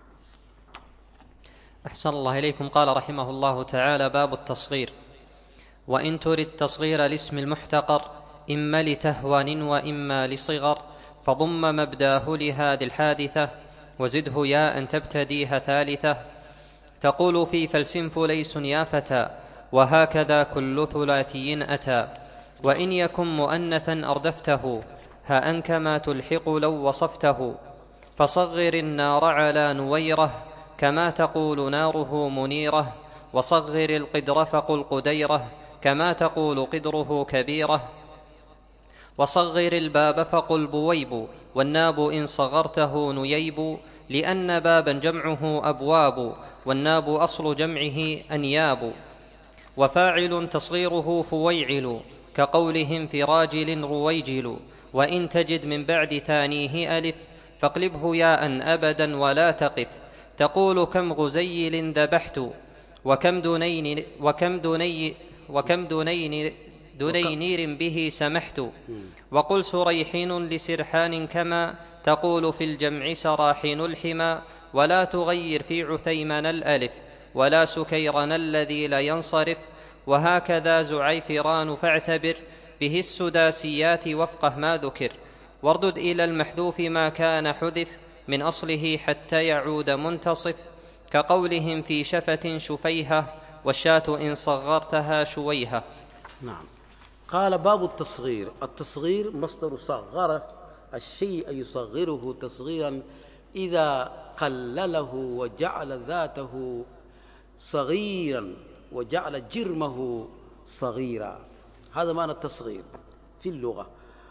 أحسن الله إليكم. قال رحمه الله تعالى: باب التصغير. وإن ترد تصغير الاسم المحتقر إما لتهوان وإما لصغر فضم مبداه لهذه الحادثة وزده ياء تبتديها ثالثة، تقول في فالسنف ليس يا فتى وهكذا كل ثلاثي أتى. وإن يكن مؤنثا أردفته هاء كما تلحق لو وصفته، فصغر النار على نويره كما تقول ناره منيرة، وصغر القدر فقل قديرة كما تقول قدره كبيرة، وصغر الباب فقل بويب والناب إن صغرته نييب، لأن بابا جمعه أبواب والناب أصل جمعه أنياب. وفاعل تصغيره فويعل كقولهم في راجل رويجل، وإن تجد من بعد ثانيه ألف فاقلبه ياء أبدا ولا تقف، تقول كم غزيل ذبحت وكم دنين وكم دني وكم دنين دنينير به سمحت، وقل سريحين لسرحان كما تقول في الجمع سراحين الحمى، ولا تغير في عثيمن الألف ولا سكيرن الذي لا ينصرف، وهكذا زعيفران فاعتبر به السداسيات وفقه ما ذكر، واردد إلى المحذوف ما كان حذف من أصله حتى يعود منتصف، كقولهم في شفة شفيهة والشاة إن صغرتها شويهة. نعم. قال باب التصغير. التصغير مصدر صغر الشيء يصغره تصغيرا إذا قلله وجعل ذاته صغيرا وجعل جرمه صغيرا، هذا معنى التصغير في اللغة.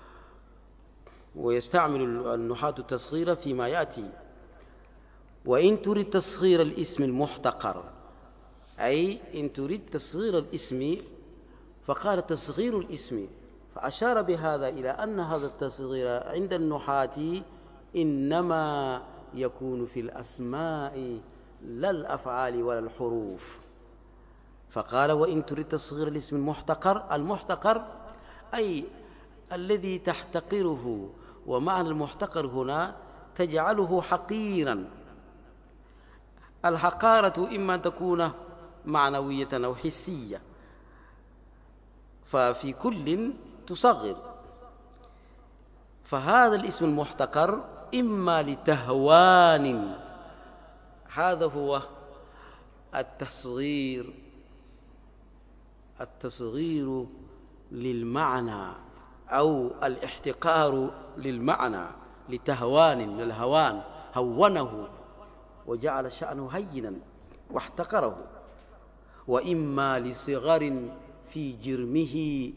ويستعمل النحاة التصغير فيما يأتي. وإن تريد تصغير الاسم المحتقر أي إن تريد تصغير الاسم، فقال تصغير الاسم، فأشار بهذا إلى أن هذا التصغير عند النحاة إنما يكون في الأسماء لا الأفعال ولا الحروف. فقال وإن تريد تصغير الاسم المحتقر، المحتقر أي الذي تحتقره، ومعنى المحتقر هنا تجعله حقيرا. الحقارة إما أن تكون معنوية أو حسية، ففي كل تصغر. فهذا الاسم المحتقر إما لتهوان، هذا هو التصغير، التصغير للمعنى أو الاحتقار للمعنى، لتهوان من الهوان، هونه وجعل شأنه هينا واحتقره. وإما لصغر في جرمه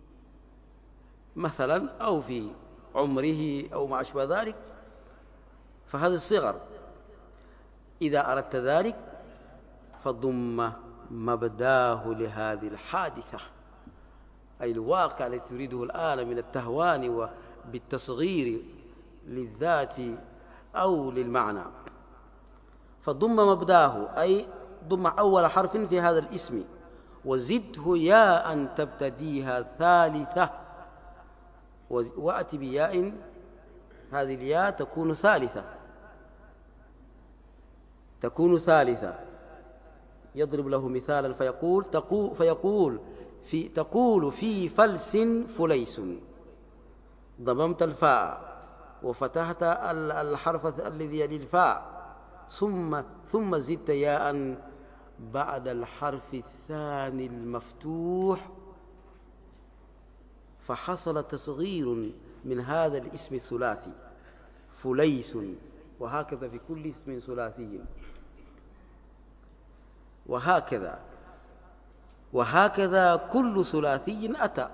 مثلا أو في عمره أو ما أشبه ذلك، فهذا الصغر إذا أردت ذلك فضم مبداه لهذه الحادثة، أي الواقع الذي تريده الآن من التهوان وبالتصغير للذات أو للمعنى، فضم مبداه أي ضم أول حرف في هذا الاسم، وزده ياء تبتديها ثالثة، وأتي بياء، هذه الياء تكون ثالثة، تكون ثالثة. يضرب له مثالا فيقول تقول فيقول في تقول في فلس فليس، ضممت الفاء وفتحت الحرف الذي يلي الفاء، ثم ثم زدت ياء بعد الحرف الثاني المفتوح، فحصل تصغير من هذا الاسم الثلاثي فليس. وهكذا في كل اسم ثلاثي، وهكذا وهكذا كل ثلاثي أتى.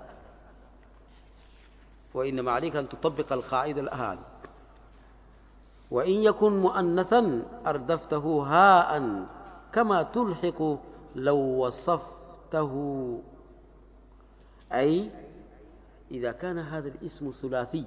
وإنما عليك أن تطبق القاعدة الآن. وإن يكن مؤنثا أردفته هاء كما تلحق لو وصفته، أي إذا كان هذا الاسم ثلاثي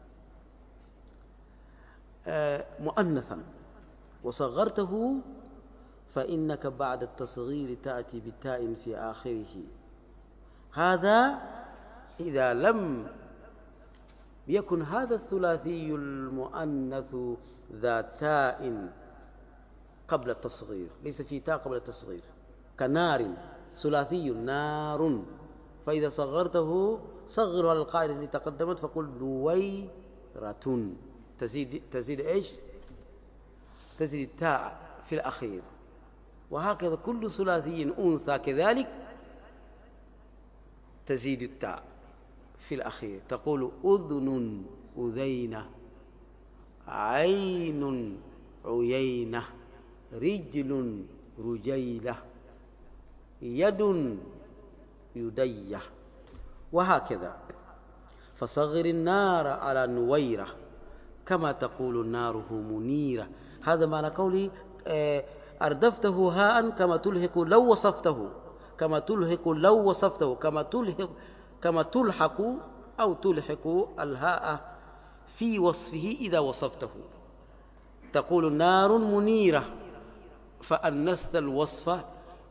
مؤنثا وصغرته، فإنك بعد التصغير تأتي بالتاء في آخره. هذا إذا لم يكن هذا الثلاثي المؤنث ذا تاء قبل التصغير، ليس في تاء قبل التصغير، كنار، ثلاثي نار، فإذا صغرته صغر على القاعدة التي تقدمت فقل نويرة، تزيد تزيد إيش؟ تزيد التاء في الأخير. وهكذا كل ثلاثي أنثى كذلك تزيد التاء في الأخير، تقول أذن أذينة، عين عيينة، رجل رجيلة، يد يدية، وهكذا. فصغر النار على نويرة كما تقول ناره منيرة. هذا معنى قولي أردفته هاء كما تلحق لو وصفته، كما تلحق لو وصفته، كما تلحق كما تلحق أو تلحق الهاء في وصفه إذا وصفته. تقول نار منيرة فأنست الوصف،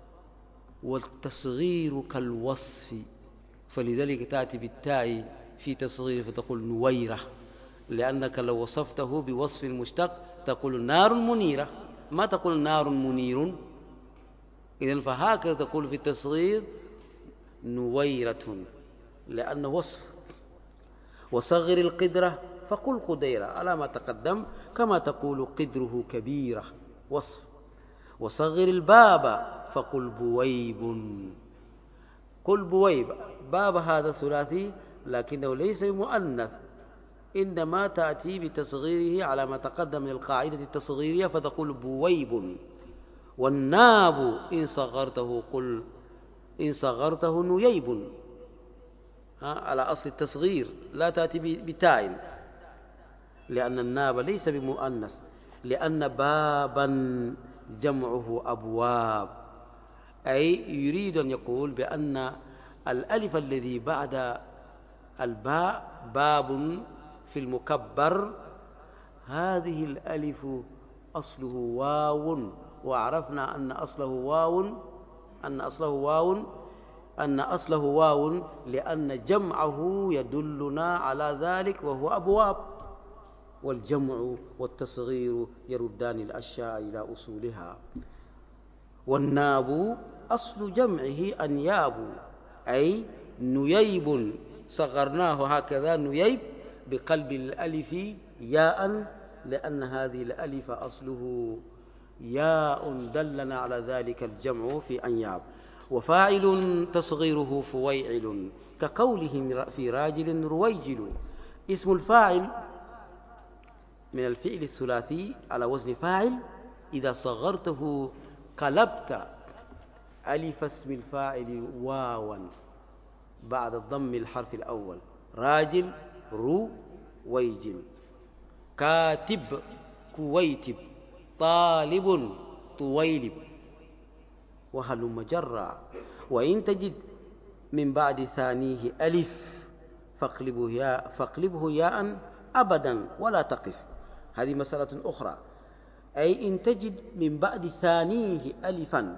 والتصغير كالوصف، فلذلك تأتي بالتاء في تصغير فتقول نويرة، لأنك لو وصفته بوصف مشتق تقول نار منيرة، ما تقول نار منير. إذن فهكذا تقول في التصغير نويرة لأنه وصف. وصغر القدرة فقل قديرة على ما تقدم، كما تقول قدره كبيرة وصف. وصغر الباب فقل بويب، قل بويب، باب هذا ثلاثي لكنه ليس بمؤنث، إنما تأتي بتصغيره على ما تقدم من القاعدة التصغيرية فتقول بويب. والناب إن صغرته قل إن صغرته نييب، على أصل التصغير، لا تأتي بتاء، لأن الناب ليس بمؤنث، لأن بابا جمعه أبواب، أي يريد أن يقول بأن الألف الذي بعد الباء باب في المكبر، هذه الألف أصله واو، وعرفنا أن أصله واو أن أصله واو أن أصله واو لأن جمعه يدلنا على ذلك، وهو أبواب، والجمع والتصغير يردان الأشياء إلى أصولها. والناب أصل جمعه أنياب، أي نييب، صغرناه هكذا نييب بقلب الألف ياء، لأن هذه الألف أصله ياء دلنا على ذلك الجمع في أنياب. وفاعل تصغيره فويعل، كقولهم في راجل رويجل. اسم الفاعل من الفعل الثلاثي على وزن فاعل، إذا صغرته قلبت ألف اسم الفاعل واوا بعد الضم الحرف الأول. راجل رويجل، كاتب كويتب، طالب طويلب، وهلم جرا. وإن تجد من بعد ثانيه ألف فاقلبه ياء فاقلبه ياء أبدا ولا تقف. هذه مسألة أخرى. أي إن تجد من بعد ثانيه ألفا،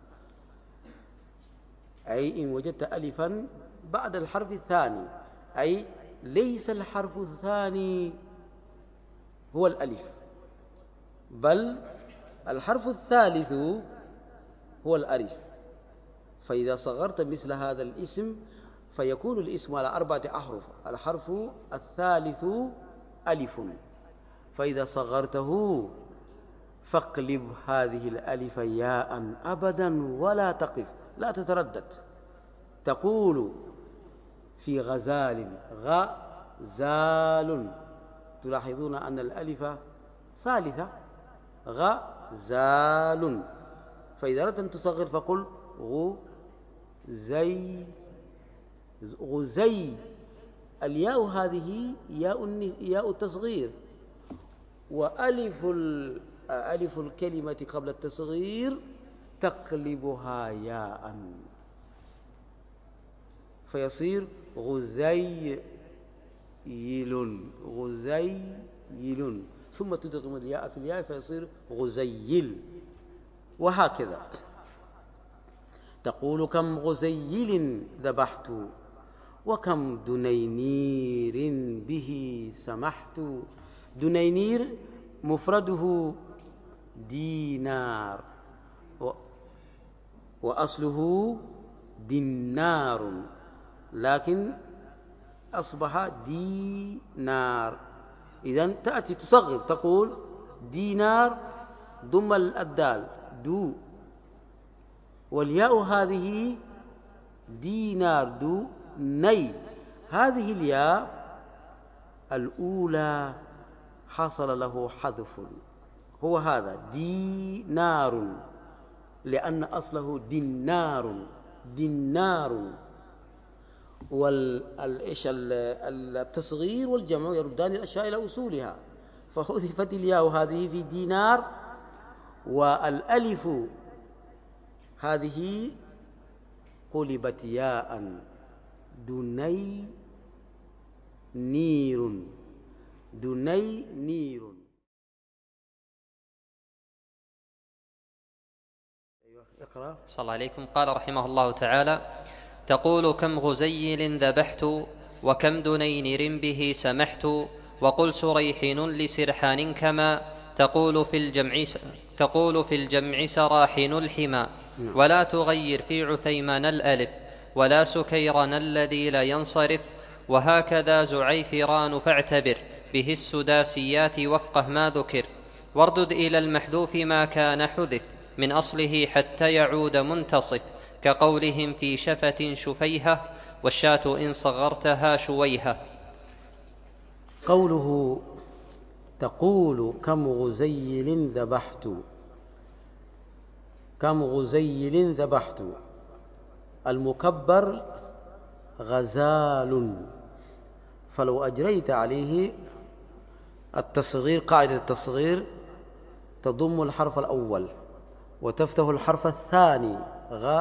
أي إن وجدت ألفا بعد الحرف الثاني، أي ليس الحرف الثاني هو الألف، بل الحرف الثالث هو الألف. فإذا صغرت مثل هذا الاسم فيكون الاسم على أربعة أحرف، الحرف الثالث ألف، فإذا صغرته فاقلب هذه الألف ياء أبدا ولا تقف، لا تتردد. تقول في غزال غزال، تلاحظون أن الألف ثالثة غزال. فإذا أردت أن تصغر فقل غزي غزي. الياء هذه ياء ياء التصغير، وألف ألف الكلمة قبل التصغير تقلبها ياء فيصير غزيل غزيل، ثم تدغم الياء في الياء فيصير غزيل، وهكذا. تقول كم غزيل ذبحت، وكم دنينير به سمحت. دنينير مفرده دينار، وأصله دينار، لكن أصبح دينار. إذن تأتي تصغر تقول دينار ضم الدال دو، والياء هذه دينار دو ني. هذه الياء الأولى حصل له حذف، هو هذا دينار، لأن أصله دينار دينار. والتصغير والجمع يردان الأشياء إلى أصولها، فحذفت الياء هذه في دينار، والألف هذه قلبت ياء دني نير دني نير. اقرأ. صلى الله عليكم. قال رحمه الله تعالى: تقول كم غزيل ذبحت، وكم دنينر به سمحت. وقل سريحين لسرحان كما تقول في الجمع تقول في الجمع سراحين الحمى. ولا تغير في عثيمان الألف، ولا سكيران الذي لا ينصرف. وهكذا زعيفران فاعتبر به السداسيات وفقه ما ذكر. واردد إلى المحذوف ما كان حذف من أصله حتى يعود منتصف، كقولهم في شفة شفيهة، والشاة إن صغرتها شويهة. قوله تقول كم غزيل ذبحت، كم غزيل ذبحت، المكبر غزال، فلو أجريت عليه التصغير قاعدة التصغير تضم الحرف الأول وتفتح الحرف الثاني غ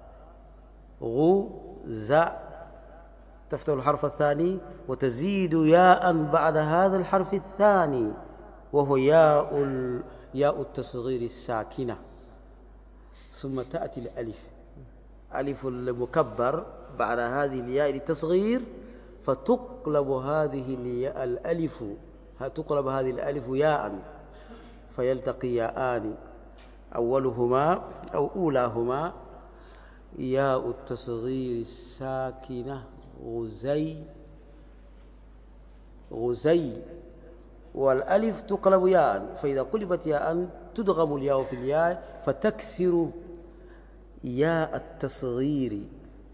غ ز تفتح الحرف الثاني وتزيد ياء بعد هذا الحرف الثاني وهو ياء ياء التصغير الساكنة، ثم تأتي الألف ألف المكبر بعد هذه الياء للتصغير، فتقلب هذه الألف تقلب هذه الألف ياء فيلتقي ياءان أولهما أو أولاهما ياء التصغير الساكنة غزي غزي، والألف تقلب ياء، فإذا قلبت ياء تدغم الياء في الياء فتكسر ياء التصغير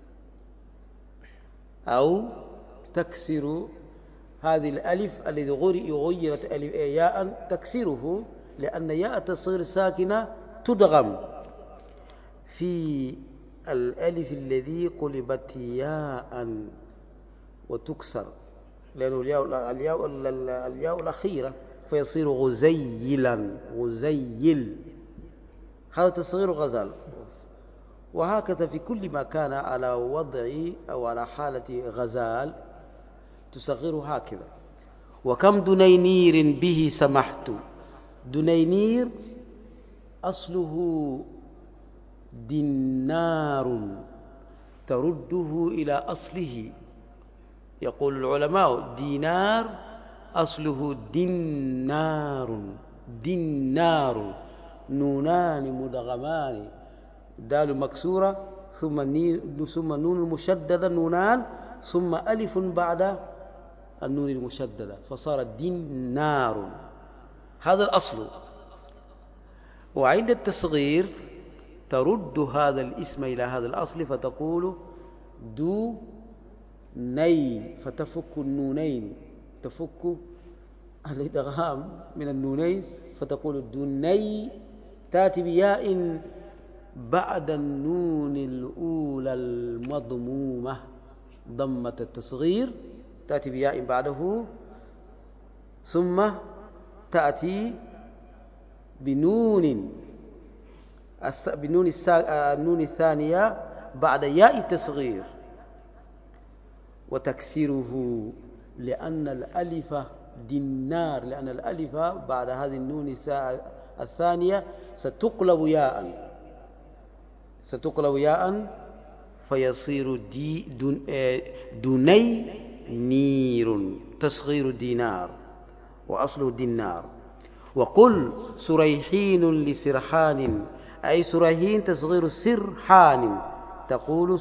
أو تكسر هذه الألف الذي غيرت ياء تكسره، لأن ياء التصغير الساكنة تدغم في الألف الذي قلبت ياء وتكسر، لأنه الياء الياء الياء الأخيرة فيصير غزيلا غزيل، هذا تصغير غزال. وهكذا في كل ما كان على وضع أو على حالة غزال تصغر هكذا. وكم دنينير به سمحت، دنينير أصله دينار ترده إلى أصله، يقول العلماء دينار أصله دينار دينار، نونان مدغمان، دال مكسورة ثم ثم نون مشددة نونان ثم ألف بعد النون المشددة فصار دينار، هذا الأصل. وعند التصغير ترد هذا الاسم إلى هذا الأصل فتقول دو ني، فتفك النونين، تفك الإدغام من النونين فتقول دوني، تأتي بياء بعد النون الأولى المضمومة ضمة التصغير، تأتي بياء بعده، ثم تأتي بنون بنون النون الثانية بعد ياء التصغير وتكسره، لأن الألف دينار، لأن الألف بعد هذه النون الثانية ستقلب ياء ستقلب ياء فيصير دي دون دوني نير، تصغير دينار وأصله دينار. وقل سريحين لسرحان، أي سريحين تصغير سرحان، تقول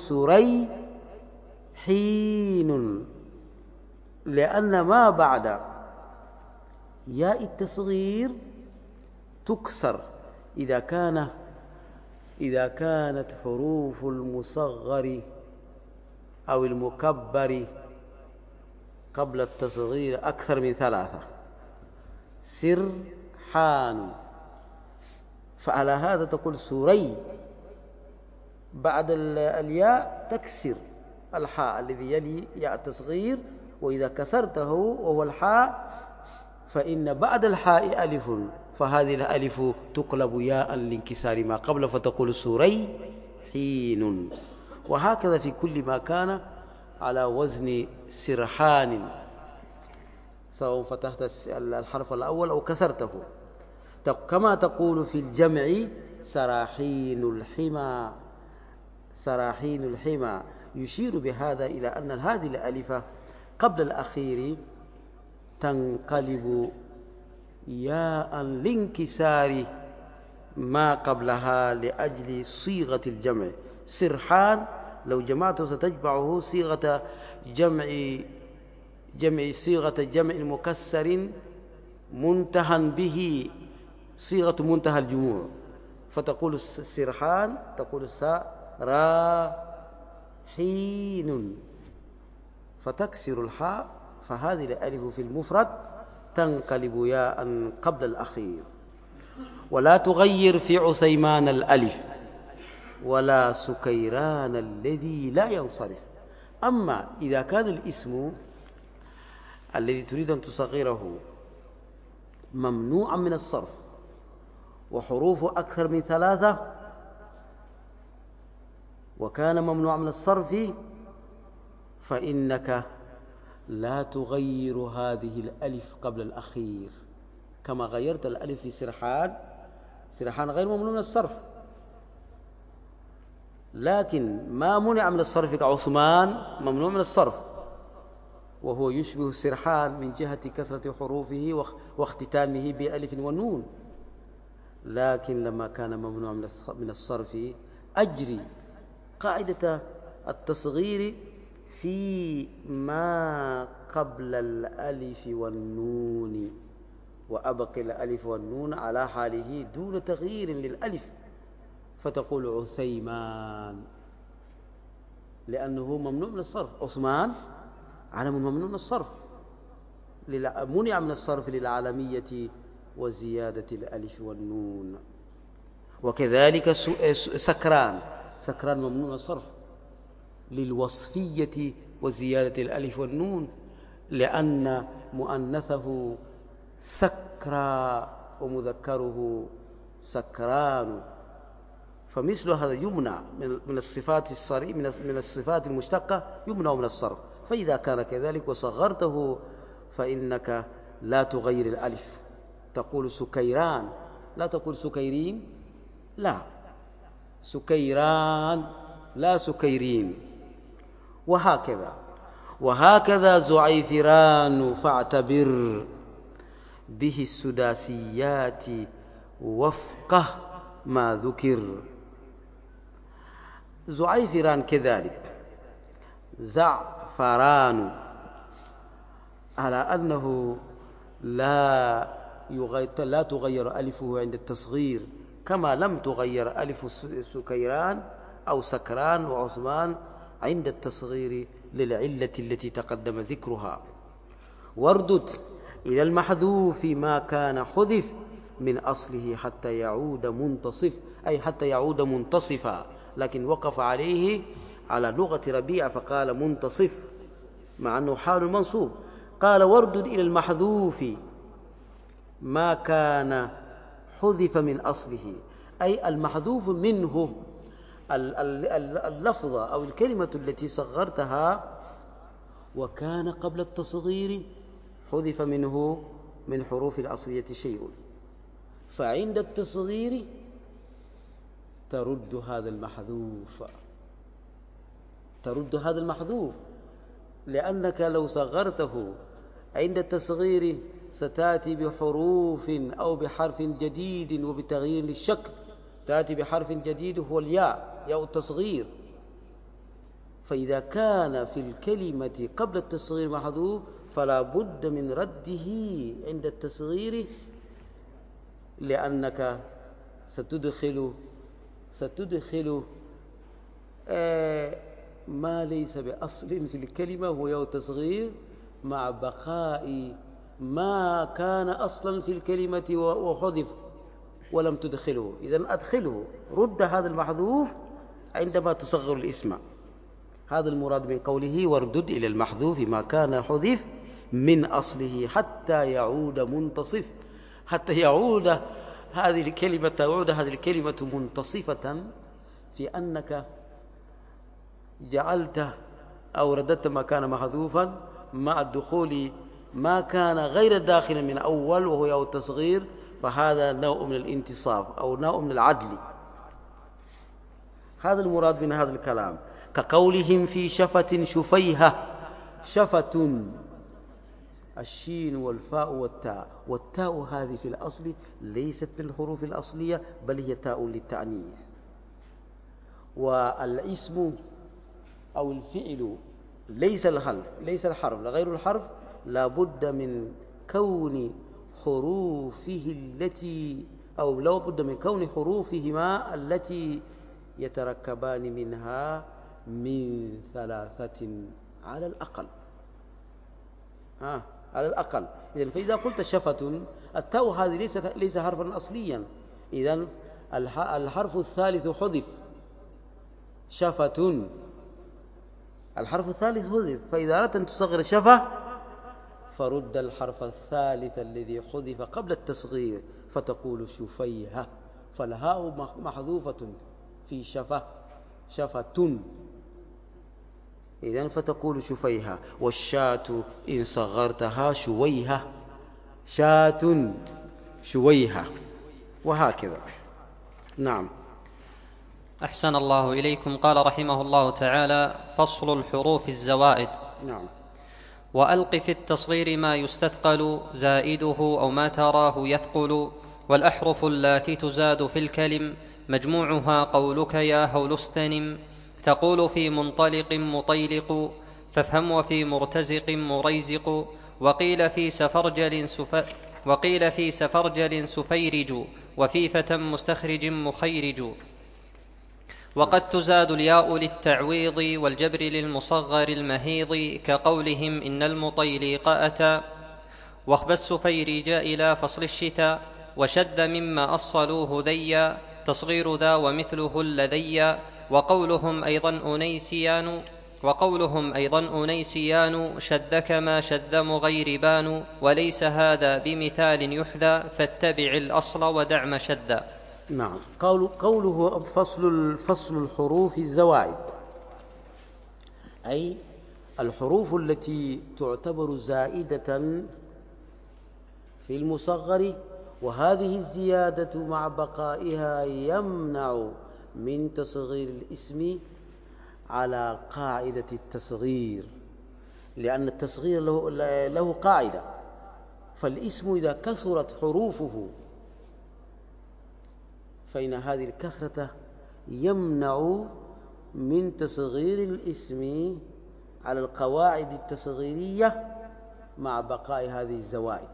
سريحين، لأن ما بعد ياء التصغير تكسر إذا كان إذا كانت حروف المصغر أو المكبر قبل التصغير أكثر من ثلاثة، سرحان، فعلى هذا تقول سري، بعد الياء تكسر الحاء الذي يلي ياء التصغير، وإذا كسرته وهو الحاء فإن بعد الحاء ألف، فهذه الألف تقلب ياء لانكسار ما قبل فتقول سري حين. وهكذا في كل ما كان على وزن سرحان، سواء فتحت الحرف الأول أو كسرته، كما تقول في الجمع سراحين الحمى سراحين الحمى، يشير بهذا إلى أن هذه الألف قبل الأخير تنقلب ياء لانكسار ما قبلها لأجل صيغة الجمع. سرحان لو جمعته ستجمعه صيغة جمع جمع صيغة جمع مكسر منتهى به، صيغة منتهى الجموع، فتقول السرحان تقول سراحين فتكسر الحاء، فهذه الألف في المفرد تنقلب ياء قبل الأخير. ولا تغير في عثيمان الألف ولا سكيران الذي لا ينصرف. أما إذا كان الاسم الذي تريد أن تصغره ممنوعا من الصرف وحروف أكثر من ثلاثة وكان ممنوع من الصرف فإنك لا تغير هذه الألف قبل الأخير كما غيرت الألف في سرحان. سرحان غير ممنوع من الصرف، لكن ما منع من الصرف كعثمان ممنوع من الصرف، وهو يشبه السرحان من جهة كثرة حروفه واختتامه بألف ونون. لكن لما كان ممنوع من الصرف أجري قاعدة التصغير في ما قبل الألف والنون، وأبقي الألف والنون على حاله دون تغيير للألف، فتقول عثيمان لأنه ممنوع من الصرف. عثمان علم ممنوع من الصرف، منع من الصرف للعالمية وزيادة الألف والنون. وكذلك سكران، سكران ممنوع من الصرف للوصفية وزيادة الألف والنون، لأن مؤنثه سكرى ومذكره سكران، فمثل هذا يمنع من الصفات الصريح من الصفات المشتقة، يمنع من الصرف. فإذا كان كذلك وصغرته فإنك لا تغير الألف، تقول سكيران لا تقول سكيرين، لا، سكيران لا سكيرين. وهكذا وهكذا زعيفران فاعتبر به السداسيات وفقه ما ذكر. زعيفران كذلك، زعفران، على أنه لا يغير لا تغير ألفه عند التصغير كما لم تغير ألف سكيران أو سكران وعثمان عند التصغير للعلة التي تقدم ذكرها. واردد إلى المحذوف ما كان حذف من أصله حتى يعود منتصف، أي حتى يعود منتصفا، لكن وقف عليه على لغة ربيع فقال منتصف مع أنه حال منصوب. قال واردد إلى المحذوف ما كان حذف من أصله، أي المحذوف منه اللفظة أو الكلمة التي صغرتها وكان قبل التصغير حذف منه من حروف الأصلية شيء، فعند التصغير ترد هذا المحذوف، ترد هذا المحذوف، لأنك لو صغرته عند التصغير ستأتي بحروف أو بحرف جديد وبتغيير للشكل، تأتي بحرف جديد هو الياء، ياء التصغير. فإذا كان في الكلمة قبل التصغير محذوف فلا بد من رده عند التصغير، لأنك ستدخل ستدخل آه ما ليس بأصل في الكلمة هو ياء التصغير مع بقاء ما كان أصلا في الكلمة وحذف ولم تدخله. إذن أدخله، رد هذا المحذوف عندما تصغر الاسم. هذا المراد من قوله واردد إلى المحذوف ما كان حذف من أصله حتى يعود منتصف، حتى يعود هذه الكلمة تعود هذه الكلمة منتصفة، في أنك جعلت أو رددت ما كان محذوفا مع الدخول ما كان غير داخل من أول وهو ياء التصغير، فهذا نوع من الانتصاف أو نوع من العدل. هذا المراد من هذا الكلام، كقولهم في شفة شفيهة. شفة الشين والفاء والتاء، والتاء هذه في الأصل ليست من الحروف الأصلية بل هي تاء للتعنيف. والاسم أو الفعل ليس الحرف، ليس الحرف غير الحرف، لا بد من كون حروفه التي أو لا بد من كون حروفهما التي يتركبان منها من ثلاثة على الأقل، ها على الأقل. إذن فإذا قلت شفة، التاء هذه ليس ليس حرفا أصليا، إذن الحرف الثالث حذف. شفة الحرف الثالث حذف، فإذا أردت أن تصغر شفة فرد الحرف الثالث الذي حذف قبل التصغير فتقول شفيهة، فالهاء محذوفة في شفة شفة، إذن فتقول شفيها. والشاة إن صغرتها شويها، شاة شويها، وهكذا. نعم. أحسن الله إليكم. قال رحمه الله تعالى: فصل الحروف الزوائد. نعم. وألق في التصغير ما يستثقل زائده أو ما تراه يثقل، والأحرف اللاتي تزاد في الكلم مجموعها قولك يا هول استنم. تقول في منطلق مطيلق، فافهم، وفي مرتزق مريزق. وقيل في سفرجل سف وقيل في سفرجل سفيرج، وفي فتى مستخرج مخيرج. وقد تزاد الياء للتعويض والجبر للمصغر المهيض، كقولهم إن المطيلق أتى. واخبى السفيرج إلى فصل الشتاء، وشد مما أصلوه ذيا، تصغير ذا ومثله اللذيا. وقولهم أيضا أنيسيان وقولهم أيضا أنيسيان شد كما شد مغيربان. وليس هذا بمثال يحذى، فاتبع الأصل ودع ما شد. نعم. قول قوله فصل فصل الحروف الزوائد، أي الحروف التي تعتبر زائدة في المصغر، وهذه الزيادة مع بقائها يمنع من تصغير الاسم على قاعدة التصغير، لأن التصغير له, له قاعدة. فالاسم إذا كثرت حروفه فإن هذه الكثرة يمنع من تصغير الاسم على القواعد التصغيرية مع بقاء هذه الزوائد.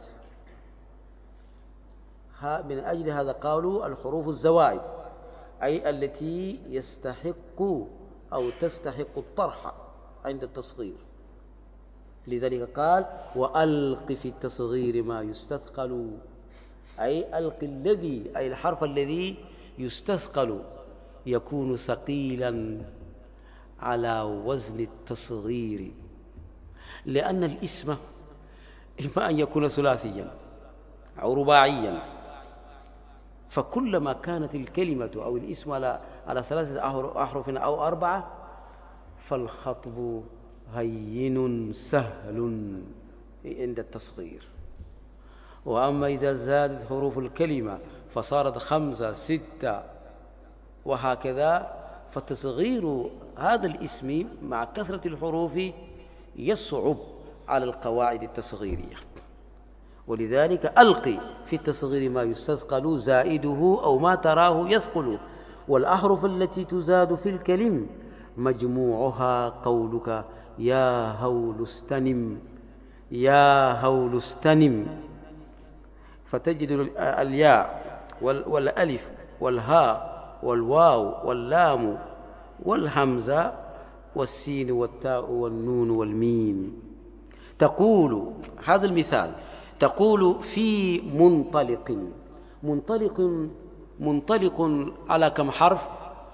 من أجل هذا قالوا الحروف الزوائد، أي التي يستحق أو تستحق الطرح عند التصغير. لذلك قال: وألق في التصغير ما يستثقل، أي ألق الذي أي الحرف الذي يستثقل يكون ثقيلا على وزن التصغير، لأن الاسم إما أن يكون ثلاثيا أو رباعيا، فكلما كانت الكلمة أو الاسم على على ثلاثة أحرف أو أربعة فالخطب هين سهل عند التصغير. وأما إذا زادت حروف الكلمة فصارت خمسة ستة وهكذا، فتصغير هذا الاسم مع كثرة الحروف يصعب على القواعد التصغيرية. ولذلك ألقي في التصغير ما يستثقل زائده أو ما تراه يثقل. والأحرف التي تزاد في الكلم مجموعها قولك يا هول استنم، يا هول استنم. فتجد الياء والألف والهاء والواو واللام والهمزة والسين والتاء والنون والميم. تقول، هذا المثال، تقول في منطلق. منطلق منطلق على كم حرف؟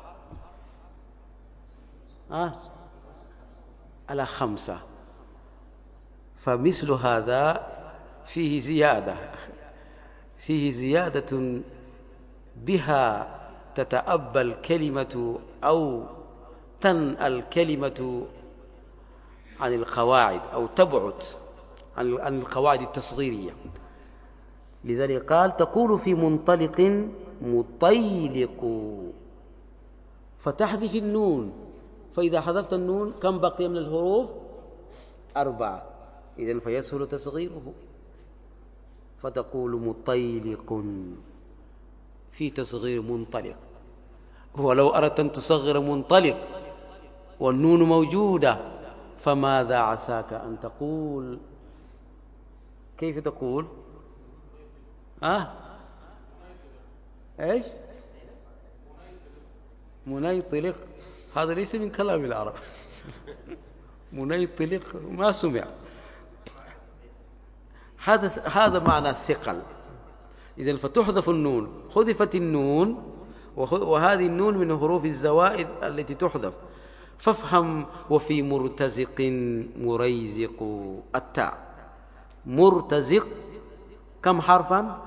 آه؟ على خمسة. فمثل هذا فيه زيادة فيه زيادة بها تتأبى الكلمة أو تنأى الكلمة عن القواعد أو تبعد عن القواعد التصغيرية. لذلك قال تقول في منطلق مطيلق، فتحذف النون. فإذا حذفت النون كم بقي من الحروف؟ أربعة، إذن فيسهل تصغيره. فتقول مطيلق في تصغير منطلق. ولو أردت أن تصغر منطلق والنون موجودة فماذا عساك أن تقول؟ كيف تقول؟ أه؟ إيش؟ منيطلق. هذا ليس من كلام العرب. منيطلق ما سمع. هذا هذا معنى الثقل. إذن فتحذف النون. حذفت النون، وهذه النون من حروف الزوائد التي تحذف. فافهم وفي مرتزق مريزق التاء. مرتزق كم حرفا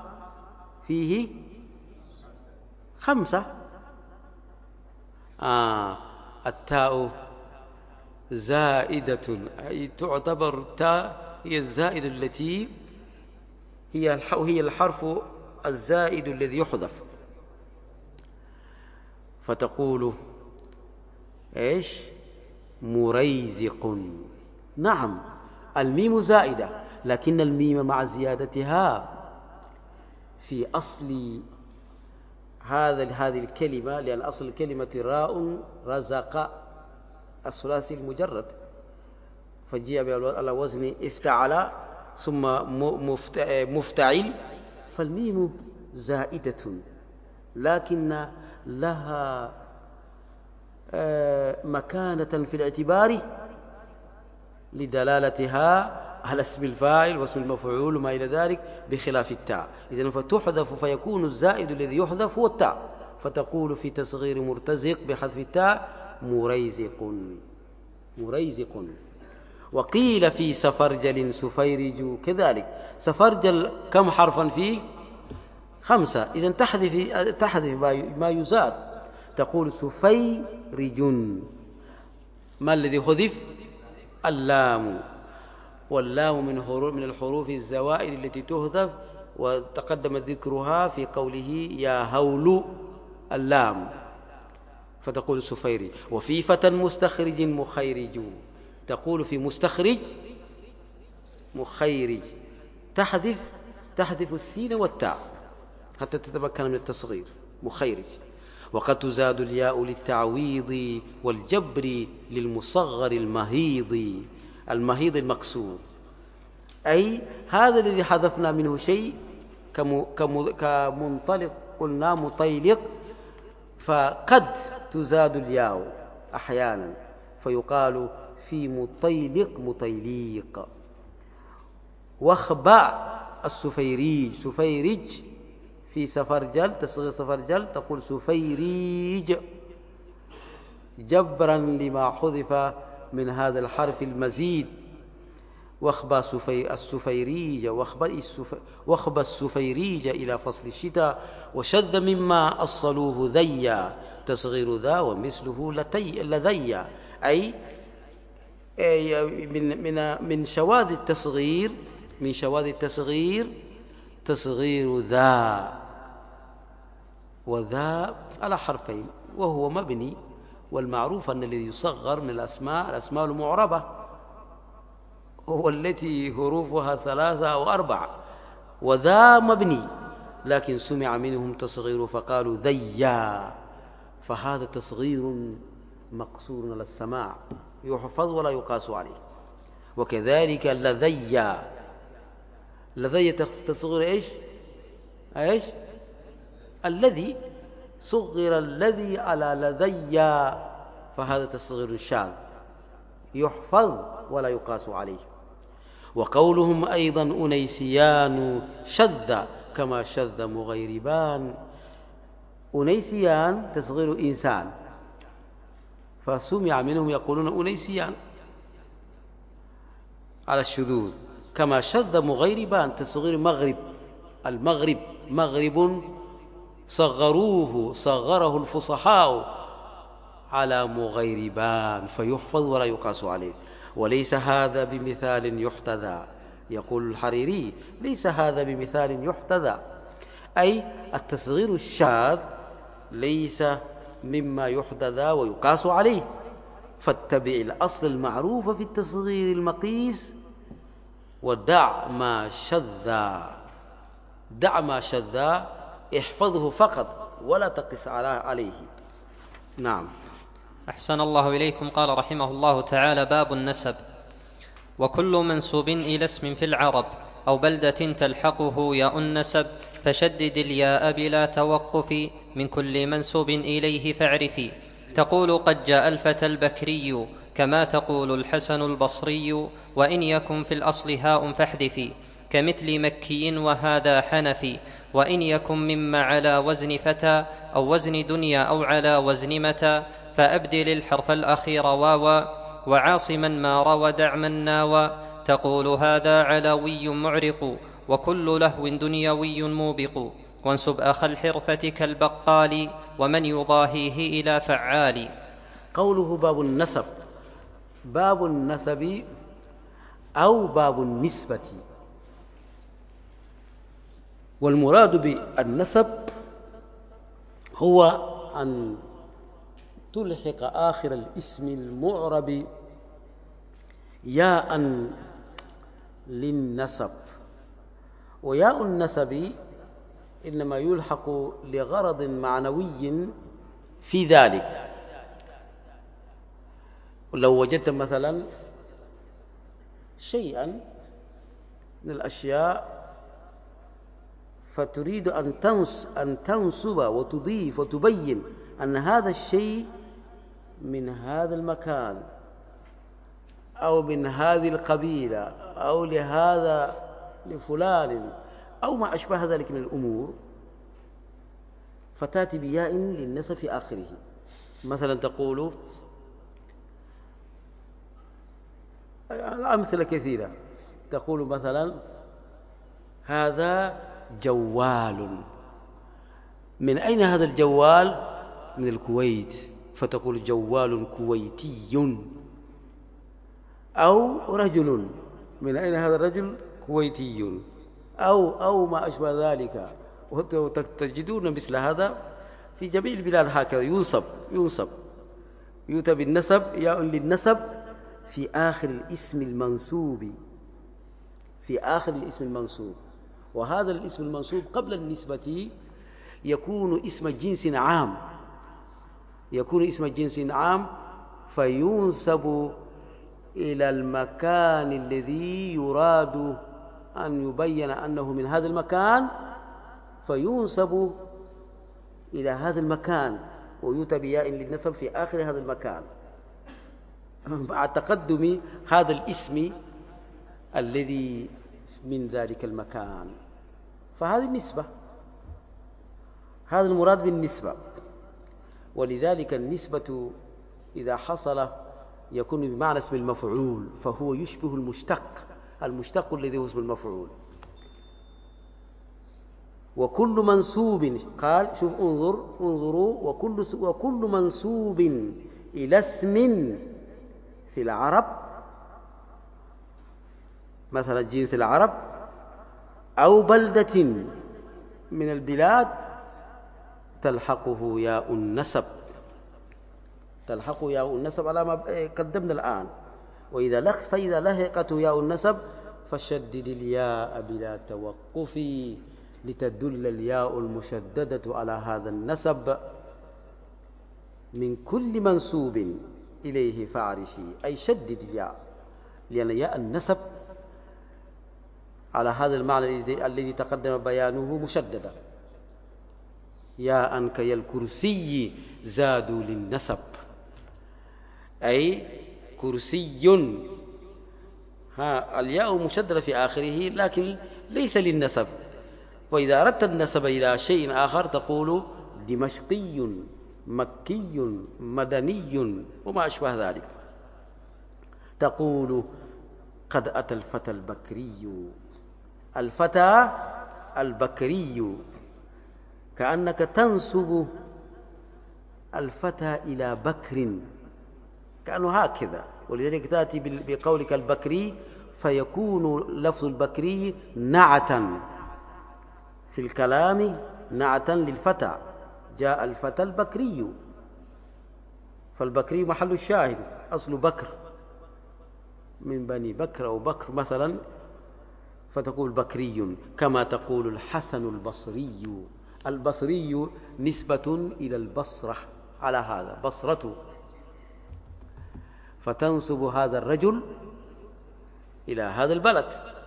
فيه؟ خمسة. آه التاء زائدة، أي تعتبر التاء هي الزائدة التي هي هي الحرف الزائد الذي يحذف، فتقول إيش؟ مريزق. نعم الميم زائدة، لكن الميم مع زيادتها في أصل هذا هذه الكلمة، لأن أصل الكلمة راء رزق الثلاثي المجرد، فجاء على وزن افتعل ثم مفتعل، فالميم زائدة لكن لها مكانة في الاعتبار لدلالتها على اسم الفاعل واسم المفعول وما إلى ذلك، بخلاف التاء. إذن فتحذف فيكون الزائد الذي يحذف هو التاء، فتقول في تصغير مرتزق بحذف التاء مريزق مريزق. وقيل في سفرجل سفيرج كذلك. سفرجل كم حرفا فيه؟ خمسة. إذن تحذف تحذف ما يزاد، تقول سفيرج. ما الذي حذف؟ اللام، واللام من حروف من الحروف الزوائد التي تحذف، وتقدم ذكرها في قوله يا هول اللام، فتقول سفيرج. وفي فتى مستخرج مخيرج، تقول في مستخرج مخيرج، تحذف تحذف السين والتاء حتى تتمكن من التصغير مخيرج. وقد تزاد الياء للتعويض والجبر للمصغر المهيض، المهيض المكسور، أي هذا الذي حذفنا منه شيء كمنطلق قلنا مطيلق، فقد تزاد الياء أحيانا فيقال في مطيلق مطيليق. واخبع السفيريج، سفيرج في سفرجل تصغير سفرجل تقول سفيريج جبرا لما حذف من هذا الحرف المزيد. واخبى سفي السفيريج واخبى السفيريج إلى فصل الشتاء، وشذ مما أصلوه ذيا، تصغير ذا ومثله لتي لذيا، أي من من من شواذ التصغير من شواذ التصغير تصغير ذا، وذا على حرفين وهو مبني، والمعروف أن الذي يصغر من الأسماء الأسماء المعربة، هو التي حروفها ثلاثة أو أربعة، وذا مبني لكن سمع منهم تصغير فقالوا ذيا، فهذا تصغير مقصور على السماع يحفظ ولا يقاس عليه. وكذلك لذيا، لذي تصغير إيش إيش الذي صغر الذي على لذيا، فهذا تصغير شاذ يحفظ ولا يقاس عليه. وقولهم أيضا أنيسيان شذ كما شذ مغيربان، أنيسيان تصغير إنسان، فسمع منهم يقولون أنيسيان على الشذوذ، كما شذ مغيربان تصغير مغرب، المغرب مغرب صغروه صغره الفصحاء على مغيربان فيحفظ ولا يقاس عليه. وليس هذا بمثال يحتذى، يقول الحريري ليس هذا بمثال يحتذى، أي التصغير الشاذ ليس مما يحتذى ويقاس عليه، فاتبع الأصل المعروف في التصغير المقيس ودع ما شذ، دع ما شذ احفظه فقط ولا تقس عليه. نعم. أحسن الله إليكم. قال رحمه الله تعالى: باب النسب. وكل منسوب إلى اسم في العرب أو بلدة تلحقه ياء النسب فشدد الياء بلا توقف، من كل منسوب إليه فاعرفي. تقول قد جاء الفتى البكري كما تقول الحسن البصري، وإن يكن في الأصل هاء فاحذفي كمثل مكي وهذا حنفي، وإن يكن مما على وزن فتى أو وزن دنيا أو على وزن متى فأبدل الحرف الأخير واوا، وعاصما ما روى دع من ناوى. تقول هذا علوي معرق وكل لهو دنيوي موبق، وانسب أخ الحرفة كالبقال ومن يضاهيه إلى فعال. قوله باب النسب، باب النسب أو باب النسبة. والمراد بالنسب هو أن تلحق آخر الاسم المعرب ياء للنسب، وياء النسب إنما يلحق لغرض معنوي في ذلك. لو وجدت مثلا شيئا من الأشياء فتريد أن تنس أن تنسب وتضيف وتبين أن هذا الشيء من هذا المكان أو من هذه القبيلة أو لهذا لفلان أو ما أشبه ذلك من الأمور، فتأتي بياء للنسب في آخره. مثلا تقول، الأمثلة كثيرة، تقول مثلا هذا جوال. من أين هذا الجوال؟ من الكويت، فتقول جوال كويتي. أو رجل، من أين هذا الرجل؟ كويتي. أو أو ما أشبه ذلك. وتجدون مثل هذا في جميع البلاد هكذا، ينصب ينصب يؤتى بالنسب، ياء للنسب في آخر الاسم المنسوب، في آخر الاسم المنسوب. وهذا الاسم المنسوب قبل النسبة يكون اسم جنس عام، يكون اسم جنس عام فينسب إلى المكان الذي يراد أن يبين أنه من هذا المكان، فينسب إلى هذا المكان ويؤتى بياء للنسب في آخر هذا المكان مع تقدم هذا الاسم الذي من ذلك المكان. فهذه النسبة، هذا المراد بالنسبة. ولذلك النسبة إذا حصل يكون بمعنى اسم المفعول، فهو يشبه المشتق، المشتق الذي هو اسم المفعول. وكل منسوب، قال شوف انظر انظروا، وكل وكل منسوب إلى اسم في العرب، مثلا جنس العرب أو بلدة من البلاد، تلحقه ياء النسب، تلحقه ياء النسب على ما قدمنا الآن. وإذا لح فإذا لحقته ياء النسب فشدد الياء بلا توقف، لتدل الياء المشددة على هذا النسب من كل منسوب إليه فاعرفي، أي شدد الياء، لأن ياء النسب على هذا المعنى الذي تقدم بيانه مشددة. ياء كي الكرسي زادوا للنسب، أي كرسي، ها الياء مشددة في آخره لكن ليس للنسب. وإذا أردت النسب إلى شيء آخر تقول دمشقي، مكي، مدني وما أشبه ذلك. تقول قد أتى الفتى البكري، الفتى البكري، كأنك تنسب الفتى إلى بكر، كأنه هكذا. ولذلك تأتي بقولك البكري فيكون لفظ البكري نعتا في الكلام، نعتا للفتى، جاء الفتى البكري، فالبكري محل الشاهد، أصل بكر من بني بكر أو بكر مثلا، فتقول بكري. كما تقول الحسن البصري، البصري نسبة إلى البصرة، على هذا بصرته، فتنسب هذا الرجل إلى هذا البلد،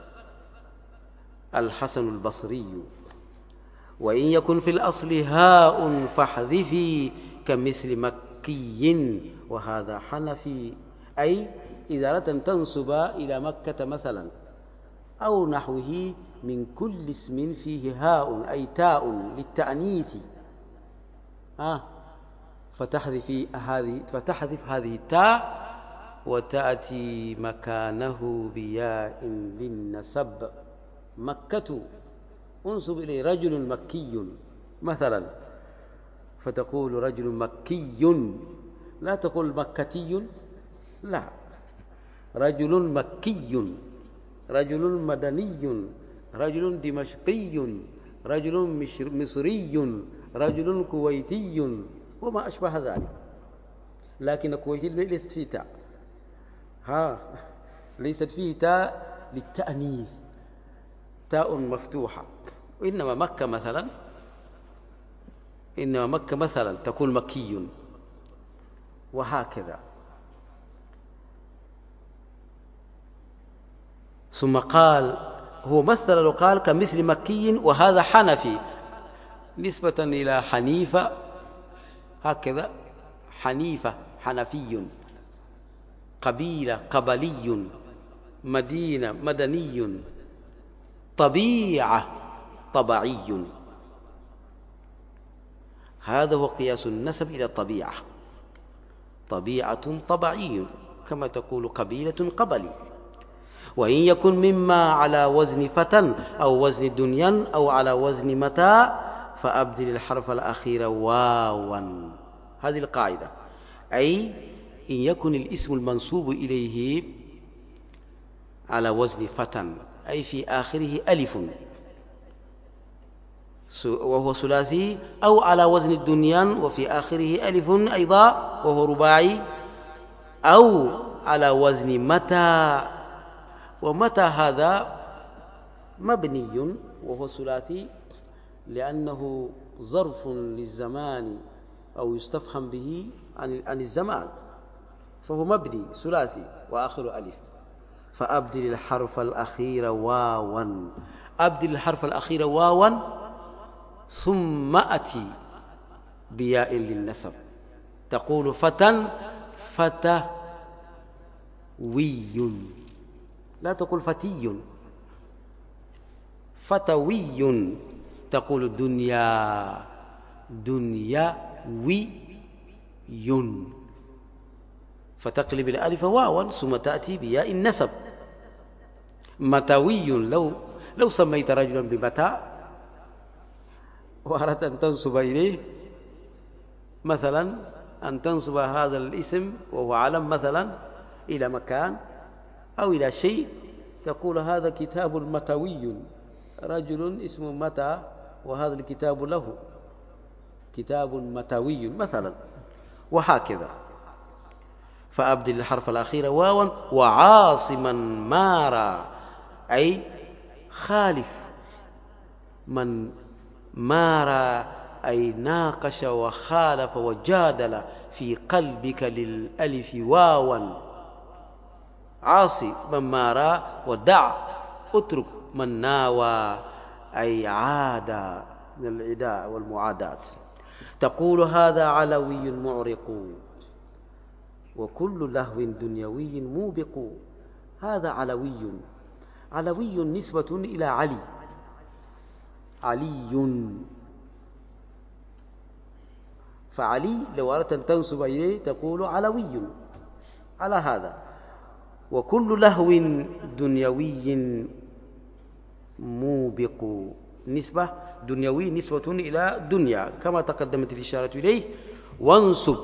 الحسن البصري. وإن يكن في الأصل هاء فاحذفي كمثل مكي وهذا حنفي، أي إذا أردت أن تنسب إلى مكة مثلا أو نحوه من كل اسم فيه هاء أي تاء للتأنيث، آه فتحذف هذه فتحذف هذه التاء وتأتي مكانه بياء للنسب. مكة انسب إليه رجل مكي مثلا، فتقول رجل مكي لا تقول مكتي، لا، رجل مكي، رجل مدني، رجل دمشقي، رجل مصري، رجل كويتي وما أشبه ذلك. لكن الكويتي ليست فيه تاء، ها ليست فيه تاء للتأنيث، تاء مفتوحة. وإنما مكة مثلا إنما مكة مثلا تقول مكي، وهكذا. ثم قال هو مثل لو قال كمثل مكي، وهذا حنفي نسبة إلى حنيفة، هكذا حنيفة حنفي، قبيلة قبلي، مدينة مدني، طبيعة طبعي. هذا هو قياس النسب إلى الطبيعة، طبيعة طبعي كما تقول قبيلة قبلي. وإن يكن مما على وزن فتى أو وزن دنيا أو على وزن متى فأبدل الحرف الأخير واوا. هذه القاعدة، أي إن يكن الاسم المنسوب إليه على وزن فتى أي في آخره ألف وهو ثلاثي، أو على وزن الدنيا وفي آخره ألف أيضا وهو رباعي، أو على وزن متى. ومتى هذا مبني وهو ثلاثي لأنه ظرف للزمان أو يستفهم به عن الزمان، فهو مبني ثلاثي وآخر ألف. فأبدل الحرف الأخير واوا، أبدل الحرف الأخير واوا ثم أتي بياء للنسب، تقول فتى فتوي، لا تقول فتي، فتوي، تقول دنيا دنيوي، فتقلب الألف واوا ثم تأتي بياء النسب. متوي، لو لو سميت رجلا بمتى وأردت أن تنسب إليه مثلا، أن تنسب هذا الاسم وهو علم مثلا إلى مكان أو إلى شيء، تقول هذا كتاب متوي، رجل اسمه متى وهذا الكتاب له كتاب متوي مثلا، وهكذا. فأبدل الحرف الأخير واوا. وعاصما مارا، أي خالف من مارا، أي ناقش وخالف وجادل في قلبك للألف واوا. عاصي من مارا، ودع اترك من ناوى، أي عاد من العداء والمعاداة. تقول هذا علوي معرق وكل لهو دنيوي موبق. هذا علوي، علوي نسبة إلى علي، علي، فعلي لو أردت أن تنسب إليه تقول علوي على هذا. وكل لهو دنيوي موبق، نسبة دنيوي نسبة إلى دنيا كما تقدمت الإشارة إليه. وانسب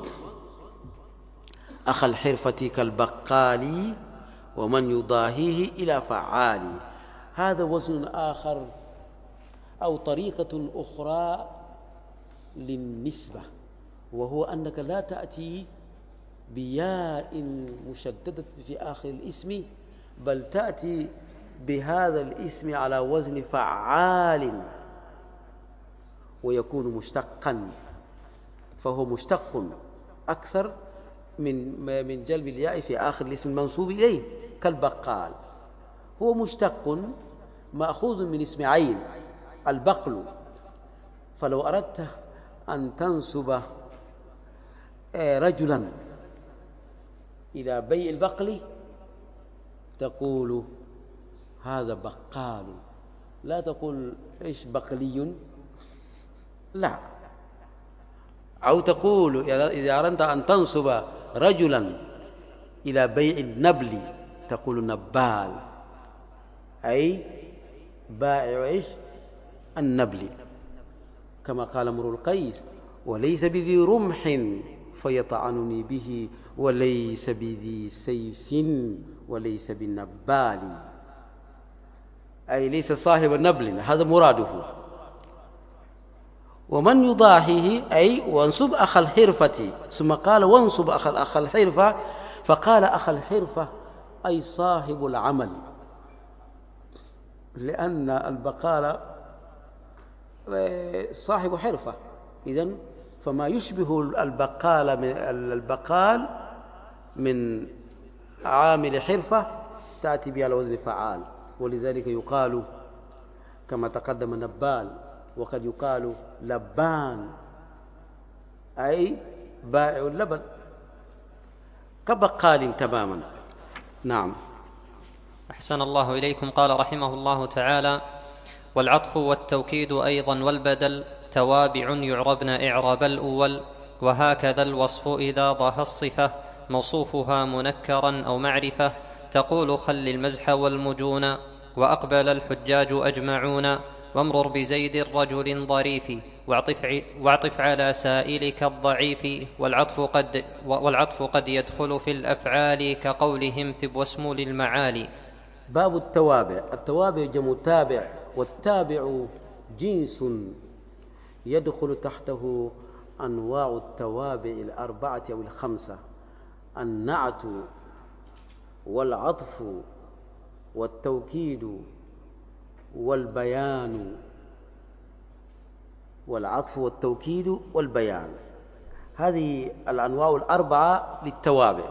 أخ الحرفة كالبقال ومن يضاهيه إلى فعال. هذا وزن آخر أو طريقة أخرى للنسبة، وهو أنك لا تأتي بياء مشددة في آخر الاسم، بل تأتي بهذا الاسم على وزن فعال ويكون مشتقا، فهو مشتق أكثر من من جلب الياء في آخر الاسم المنسوب إليه. كالبقال هو مشتق مأخوذ من اسم عين البقل، فلو أردت أن تنسب رجلا إلى بيع البقل تقول هذا بقال، لا تقول إيش بقلي، لا. أو تقول إذا أردت أن تنسب رجلا إلى بيع النبل تقول نبال، أي بائع إيش النبل، كما قال امرؤ القيس: وليس بذي رمح فيطعنني به وليس بذي سيف وليس بالنبال، أي ليس صاحب النبل، هذا مراده. ومن يضاهيه أي وانصب أخ الحرفة، ثم قال وانصب أخ أخ الحرفة، فقال أخ الحرفة أي صاحب العمل، لأن البقال صاحب حرفة، إذن فما يشبه البقال من البقال من عامل حرفة تأتي بها على وزن فعال، ولذلك يقال كما تقدم نبال، وقد يقال لبان أي بائع اللبن، كبقال تماما. نعم. أحسن الله إليكم. قال رحمه الله تعالى: والعطف والتوكيد أيضا والبدل توابع يعربن إعراب الأول، وهكذا الوصف إذا ضاها الصفة موصوفها منكرا أو معرفة، تقول خل المزح والمجون، وأقبل الحجاج أجمعون، وامرر بزيد رجل ظريف، واعطف, واعطف على سائلك الضعيف. والعطف قد, والعطف قد يدخل في الأفعال كقولهم ثب واسم للمعالي. باب التوابع. التوابع جمع تابع، والتابع جنس يدخل تحته أنواع التوابع الأربعة أو الخمسة: النعت والعطف والتوكيد والبيان. والعطف والتوكيد والبيان، هذه الأنواع الأربعة للتوابع.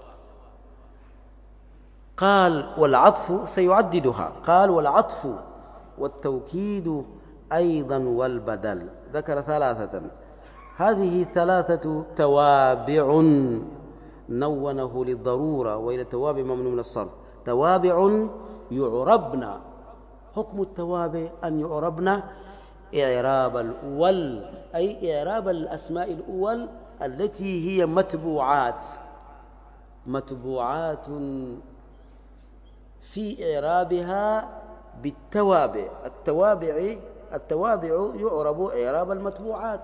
قال والعطف سيعددها، قال والعطف والتوكيد أيضا والبدل، ذكر ثلاثة. هذه ثلاثة توابع نونه للضرورة، وإلى التوابع ممنوع من الصرف. توابع يعربن، حكم التوابع أن يعربن إعراب الأول، أي إعراب الأسماء الأول التي هي متبوعات، متبوعات في إعرابها بالتوابع. التوابع التوابع يعرب إعراب المتبوعات،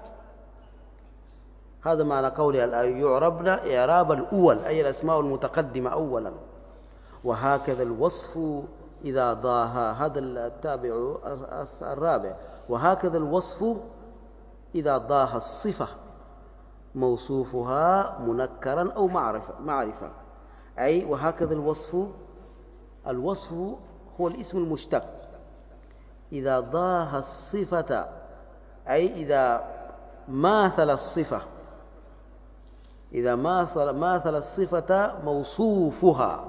هذا معنى قوله يعربن إعراب الأول، أي الأسماء المتقدمة أولا. وهكذا الوصف إذا ضاها، هذا التابع الرابع. وهكذا الوصف إذا ضاها الصفة موصوفها منكرا أو معرفة معرفة أي وهكذا الوصف الوصف هو الاسم المشتق إذا ضاها الصفة، أي إذا ماثل الصفة إذا ماثل الصفة موصوفها،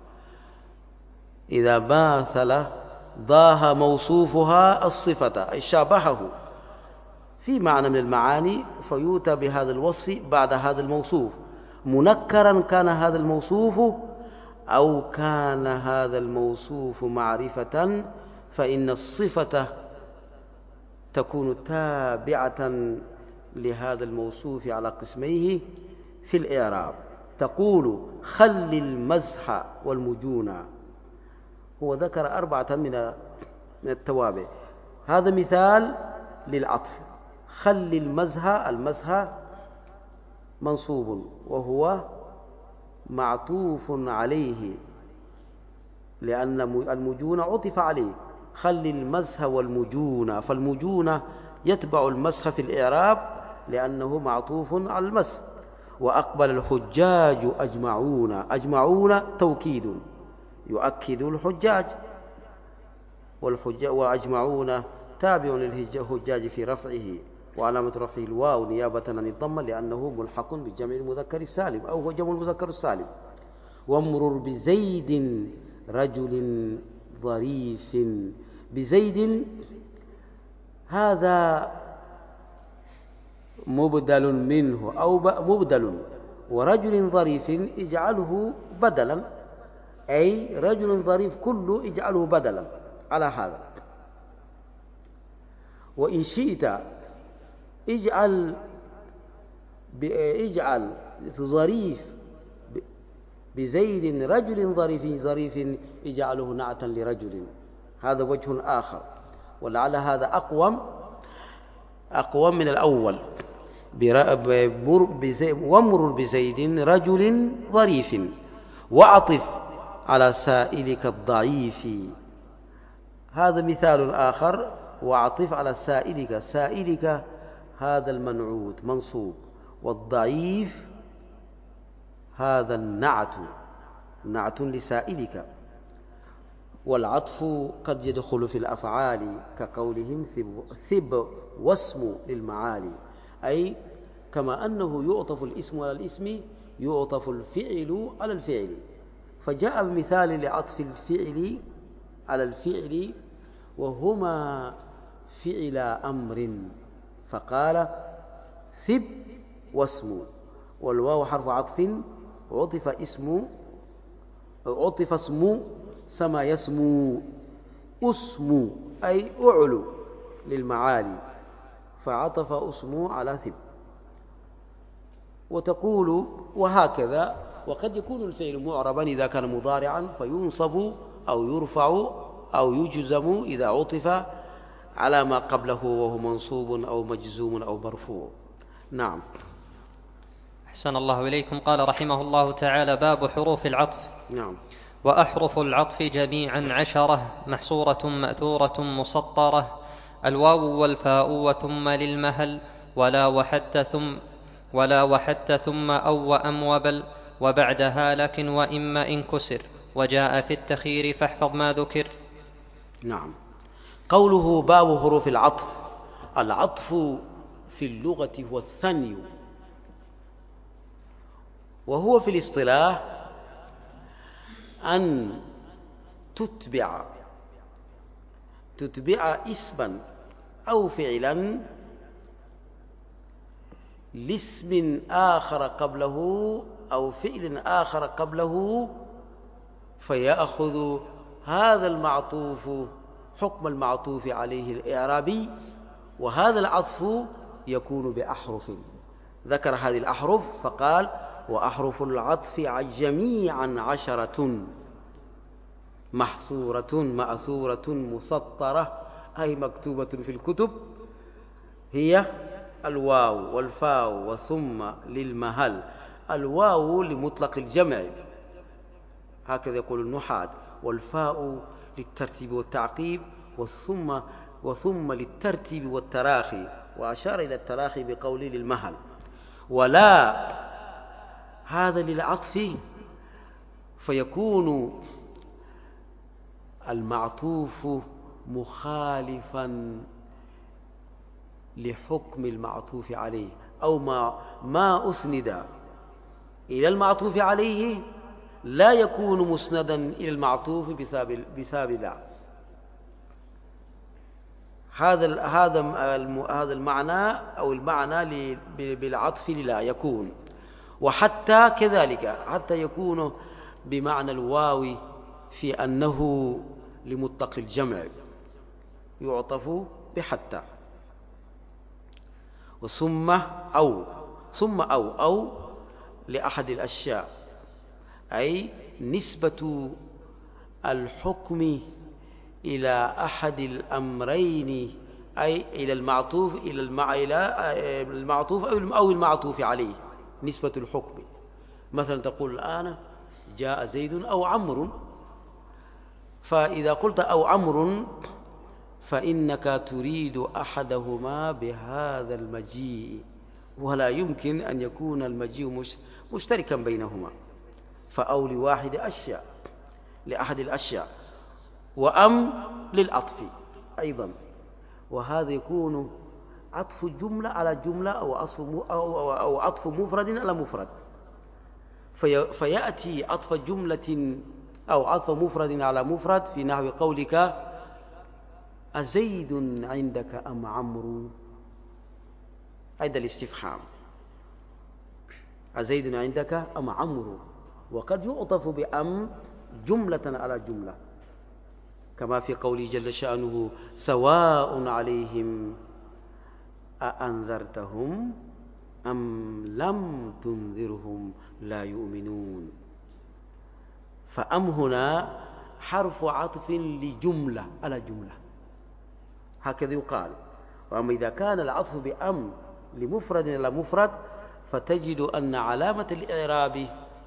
إذا ماثل ضاها موصوفها الصفة أي شابهه في معنى من المعاني، فيؤتى بهذا الوصف بعد هذا الموصوف، منكرا كان هذا الموصوف أو كان هذا الموصوف معرفة، فإن الصفة تكون تابعة لهذا الموصوف على قسميه في الإعراب. تقول خل المزح والمجون، هو ذكر أربعة من التوابع، هذا مثال للعطف. خل المزح، المزح منصوب وهو معطوف عليه لأن المجون عطف عليه. خل المزح والمجون، فالمجون يتبع المزح في الإعراب لأنه معطوف على المزح. وأقبل الحجاج أجمعون، أجمعون توكيد يؤكد الحجاج، والحجاج وأجمعون تابع للحجاج في رفعه، وعلامة رفعه الواو نيابة عن الضمة لأنه ملحق بالجمع المذكر السالم أو هو جمع المذكر السالم. وامرر بزيد رجل ظريف، بزيد هذا مبدل منه أو مبدل، ورجل ظريف اجعله بدلا، أي رجل ظريف كله اجعله بدلا على هذا. وإن شئت اجعل اجعل ظريف بزيد رجل ظريف ظريف اجعله نعتا لرجل، هذا وجه آخر، ولعل هذا أقوم أقوم من الأول. وامرر بزيد رجل ظريف وعطف على سائلك الضعيف. هذا مثال آخر. وعطف على سائلك، سائلك هذا المنعوت منصوب، والضعيف هذا النعت، نعت لسائلك. والعطف قد يدخل في الأفعال كقولهم ثب, ثب واسم للمعالي، أي كما أنه يعطف الاسم على الاسم يعطف الفعل على الفعل. فجاء بمثال لعطف الفعل على الفعل وهما فعل أمر، فقال ثب واسم، والواو حرف عطف عطف اسم عطف اسم سما يسمو، اسم أي أعلو للمعالي، فعطف اسم على ثب. وتقول وهكذا. وقد يكون الفعل معربا إذا كان مضارعا فينصب أو يرفع أو يجزم إذا عطف على ما قبله وهو منصوب أو مجزوم أو مرفوع. نعم. أحسن الله إليكم. قال رحمه الله تعالى: باب حروف العطف. نعم. وأحرف العطف جميعا عشرة، محصورة مأثورة مسطرة، الواو والفاء وثم للمهل، ولا وحتى ثم ولا وحتى ثم أو وأم وبل، وبعدها لكن وإما إن كسر، وجاء في التخير فاحفظ ما ذكر. نعم. قوله باب حروف العطف. العطف في اللغة هو الثني، وهو في الاصطلاح أن تتبع تتبع اسما أو فعلا لاسم آخر قبله أو فعل آخر قبله، فيأخذ هذا المعطوف حكم المعطوف عليه الإعرابي، وهذا العطف يكون بأحرف. ذكر هذه الأحرف فقال: وأحرف العطف جميعا عشرة، محصورة مأثورة مسطرة، أي مكتوبة في الكتب، هي الواو والفاء وثم للمهل. الواو لمطلق الجمع هكذا يقول النحاة، والفاء للترتيب والتعقيب، والثم وثم للترتيب والتراخي، وأشار إلى التراخي بقوله للمهل. ولا هذا للعطف، فيكون المعطوف مخالفا لحكم المعطوف عليه، أو ما ما أسند إلى المعطوف عليه لا يكون مسندا إلى المعطوف بسبب بسبب لا. هذا هذا هذا المعنى أو المعنى بالعطف لا يكون. وحتى كذلك، حتى يكون بمعنى الواو في أنه لمطلق الجمع يعطف بحتى. وثم أو ثم أو أو لأحد الأشياء، أي نسبة الحكم إلى أحد الأمرين، أي إلى المعطوف إلى المعطوف أو المعطوف عليه، نسبة الحكم. مثلا تقول الآن جاء زيد أو عمرو، فإذا قلت أو عمرو فإنك تريد أحدهما بهذا المجيء، ولا يمكن أن يكون المجيء مشتركا بينهما، فأو لواحد أشياء لأحد الأشياء، وأم للعطف أيضا. وهذا يكون عطف جملة على جملة أو عطف أو أو عطف مفرد على مفرد، في فيأتي عطف جملة أو عطف مفرد على مفرد في نحو قولك أزيد عندك أم عمرو، أيضا الاستفهام أزيد عندك أم عمرو، وقد يعطف بأم جملة على جملة، كما في قوله جل شأنه سواء عليهم أأنذرتهم أم لم تنذرهم لا يؤمنون. فأم هنا حرف عطف لجملة على جملة، هكذا يقال. وأما إذا كان العطف بأم لمفرد إلى مفرد، فتجد أن علامة الإعراب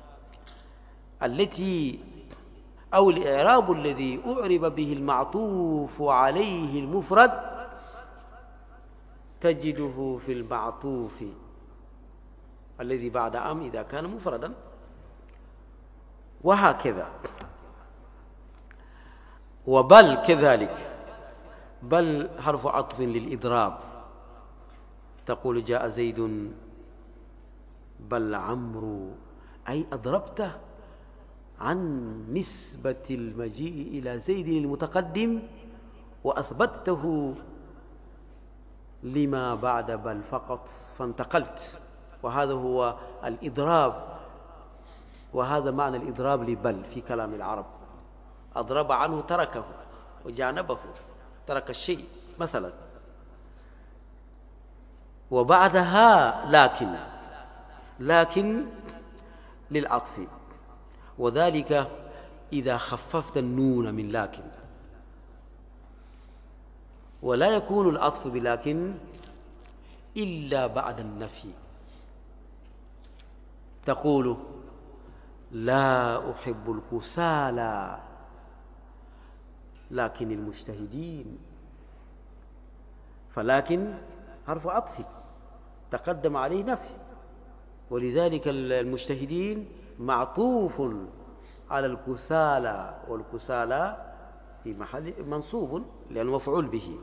التي أو الإعراب الذي أعرب به المعطوف عليه المفرد تجده في المعطوف الذي بعد أم إذا كان مفردا، وهكذا. وبل كذلك، بل حرف عطف للإضراب، تقول جاء زيد بل عمرو، أي أضربته عن نسبة المجيء إلى زيد المتقدم وأثبته لما بعد بل فقط، فانتقلت. وهذا هو الإضراب، وهذا معنى الإضراب لبل في كلام العرب. أضرب عنه تركه وجانبه، ترك الشيء مثلا. وبعدها لكن، لكن للعطف، وذلك إذا خففت النون من لكن. ولا يكون العطف بلكن إلا بعد النفي، تقول لا أحب الكسالى لكن المجتهدين، فلكن حرف عطف تقدم عليه نفي، ولذلك المجتهدين معطوف على الكسالى، والكسالى في محل منصوب لأنه مفعول به.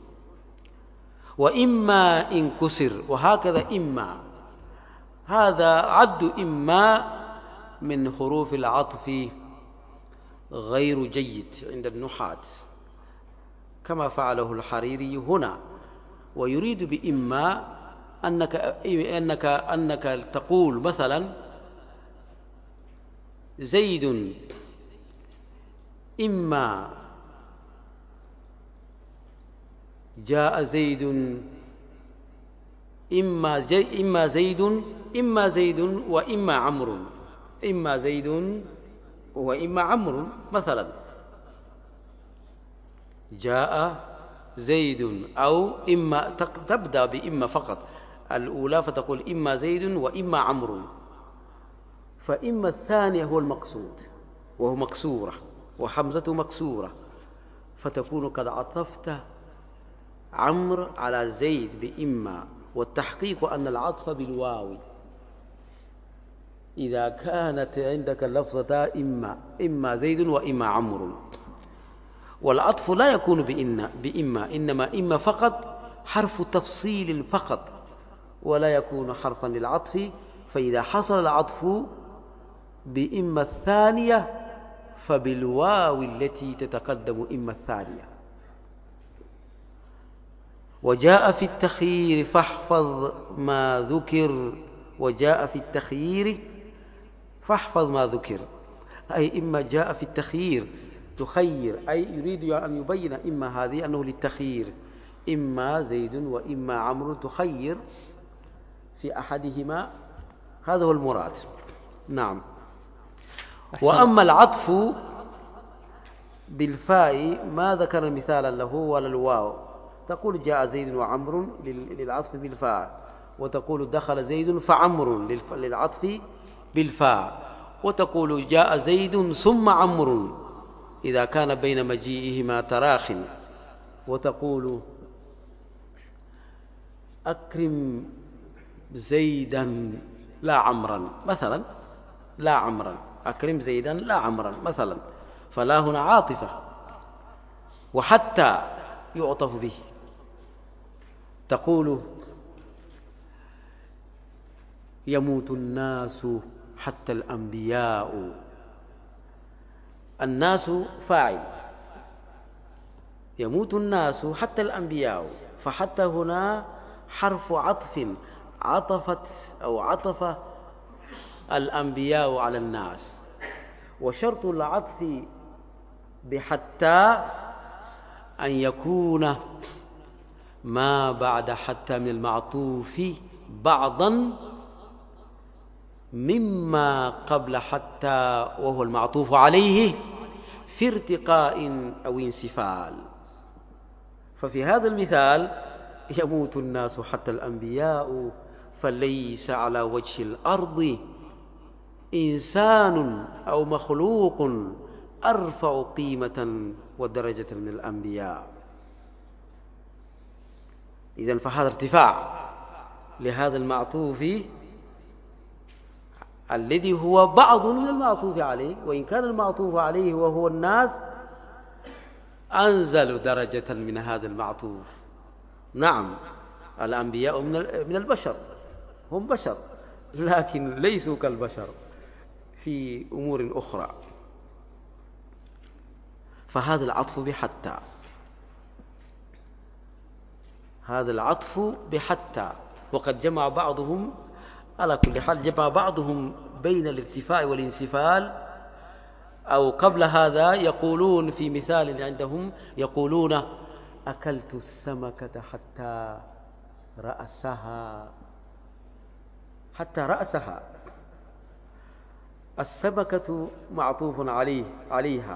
وإما إن كسر، وهكذا إما، هذا عد إما من حروف العطف غير جيد عند النحاة كما فعله الحريري هنا. ويريد بإما أنك أنك أنك تقول مثلا زيد إما جاء زيد، إما جي إما زيد إما زيد وإما عمرو، إما زيد وإما عمرو مثلا. جاء زيد، أو إما تبدأ بإما فقط الأولى فتقول إما زيد وإما عمرو، فإما الثانية هو المقصود وهو مكسورة وحمزته مكسورة، فتكون قد عطفت عمرو على زيد بإما. والتحقيق أن العطف بالواو إذا كانت عندك اللفظة إما، إما زيد وإما عمرو. والعطف لا يكون بإن بإما، إنما إما فقط حرف تفصيل فقط، ولا يكون حرفا للعطف. فإذا حصل العطف بإما الثانية فبالواو التي تتقدم إما الثانية. وجاء في التخيير فاحفظ ما ذكر، وجاء في التخيير فاحفظ ما ذكر، أي إما جاء في التخيير تخير، أي يريد أن يبين إما هذه أنه للتخيير، إما زيد وإما عمرو، تخير في أحدهما، هذا هو المراد. نعم. أحسن. وأما العطف بالفاء ما ذكر مثالا له ولا الواو، تقول جاء زيد وعمرو للعطف بالفاء، وتقول دخل زيد فعمرو للعطف بالفاء، وتقول جاء زيد ثم عمرو إذا كان بين مجيئهما تراخ، وتقول أكرم زيدا لا عمرا مثلا، لا عمرا، أكرم زيدا لا عمرا مثلا، فلا هنا عاطفة. وحتى يعطف به، تقول يموت الناس حتى الأنبياء، الناس فاعل، يموت الناس حتى الأنبياء، فحتى هنا حرف عطف عطفت أو عطف الأنبياء على الناس. وشرط العطف بحتى أن يكون ما بعد حتى من المعطوف بعضا مما قبل حتى وهو المعطوف عليه في ارتقاء أو انسفال. ففي هذا المثال يموت الناس حتى الأنبياء، فليس على وجه الأرض إنسان أو مخلوق أرفع قيمة ودرجة من الأنبياء. إذن فهذا ارتفاع لهذا المعطوف الذي هو بعض من المعطوف عليه، وإن كان المعطوف عليه وهو الناس أنزل درجة من هذا المعطوف. نعم، الأنبياء من البشر، هم بشر لكن ليسوا كالبشر في أمور أخرى. فهذا العطف بحتى، هذا العطف بحتى. وقد جمع بعضهم، على كل حال جمع بعضهم بين الارتفاع والانسفال، أو قبل هذا يقولون في مثال عندهم يقولون: أكلت السمكة حتى رأسها، حتى رأسها. السمكة معطوف عليه عليها،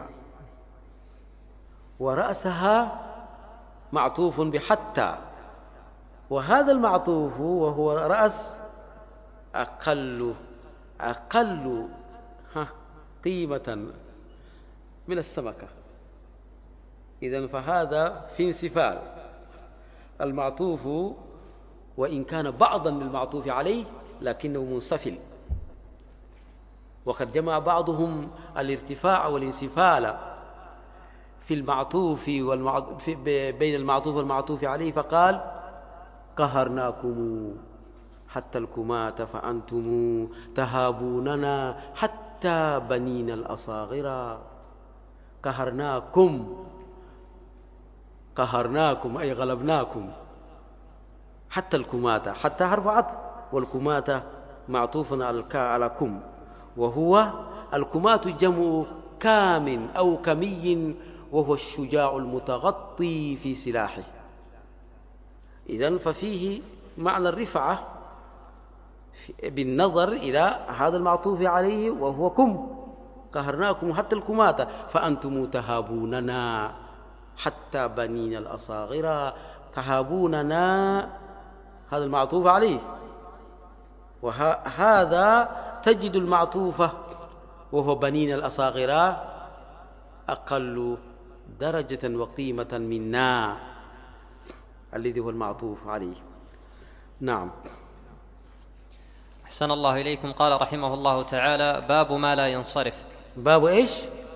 ورأسها معطوف بحتى، وهذا المعطوف وهو رأس أقل أقل قيمة من السمكة. إذن فهذا في انسفال. المعطوف وإن كان بعضا للمعطوف عليه لكنه منسفل. وقد جمع بعضهم الارتفاع والانسفال في المعطوف والمعطوف بين المعطوف والمعطوف عليه، فقال: قهرناكم حتى الكمات فأنتم تهابوننا حتى بنين الأصاغر. قهرناكم، قهرناكم أي غلبناكم. حتى الكمات، حتى حرف عطف، والكمات معطوف على كم، وهو الكمات جمع كام أو كمي، وهو الشجاع المتغطي في سلاحه. إذن ففيه معنى الرفعة بالنظر إلى هذا المعطوف عليه وهو كم. قهرناكم حتى الكمات فأنتم تهابوننا حتى بنين الأصاغر. تهابوننا هذا المعطوف عليه، وهذا تجد المعطوفة وهو بنين الأصاغر أقل درجة وقيمة منا الذي هو المعطوف عليه. نعم. أحسن الله إليكم. قال رحمه الله تعالى: باب ما لا ينصرف. باب إيش؟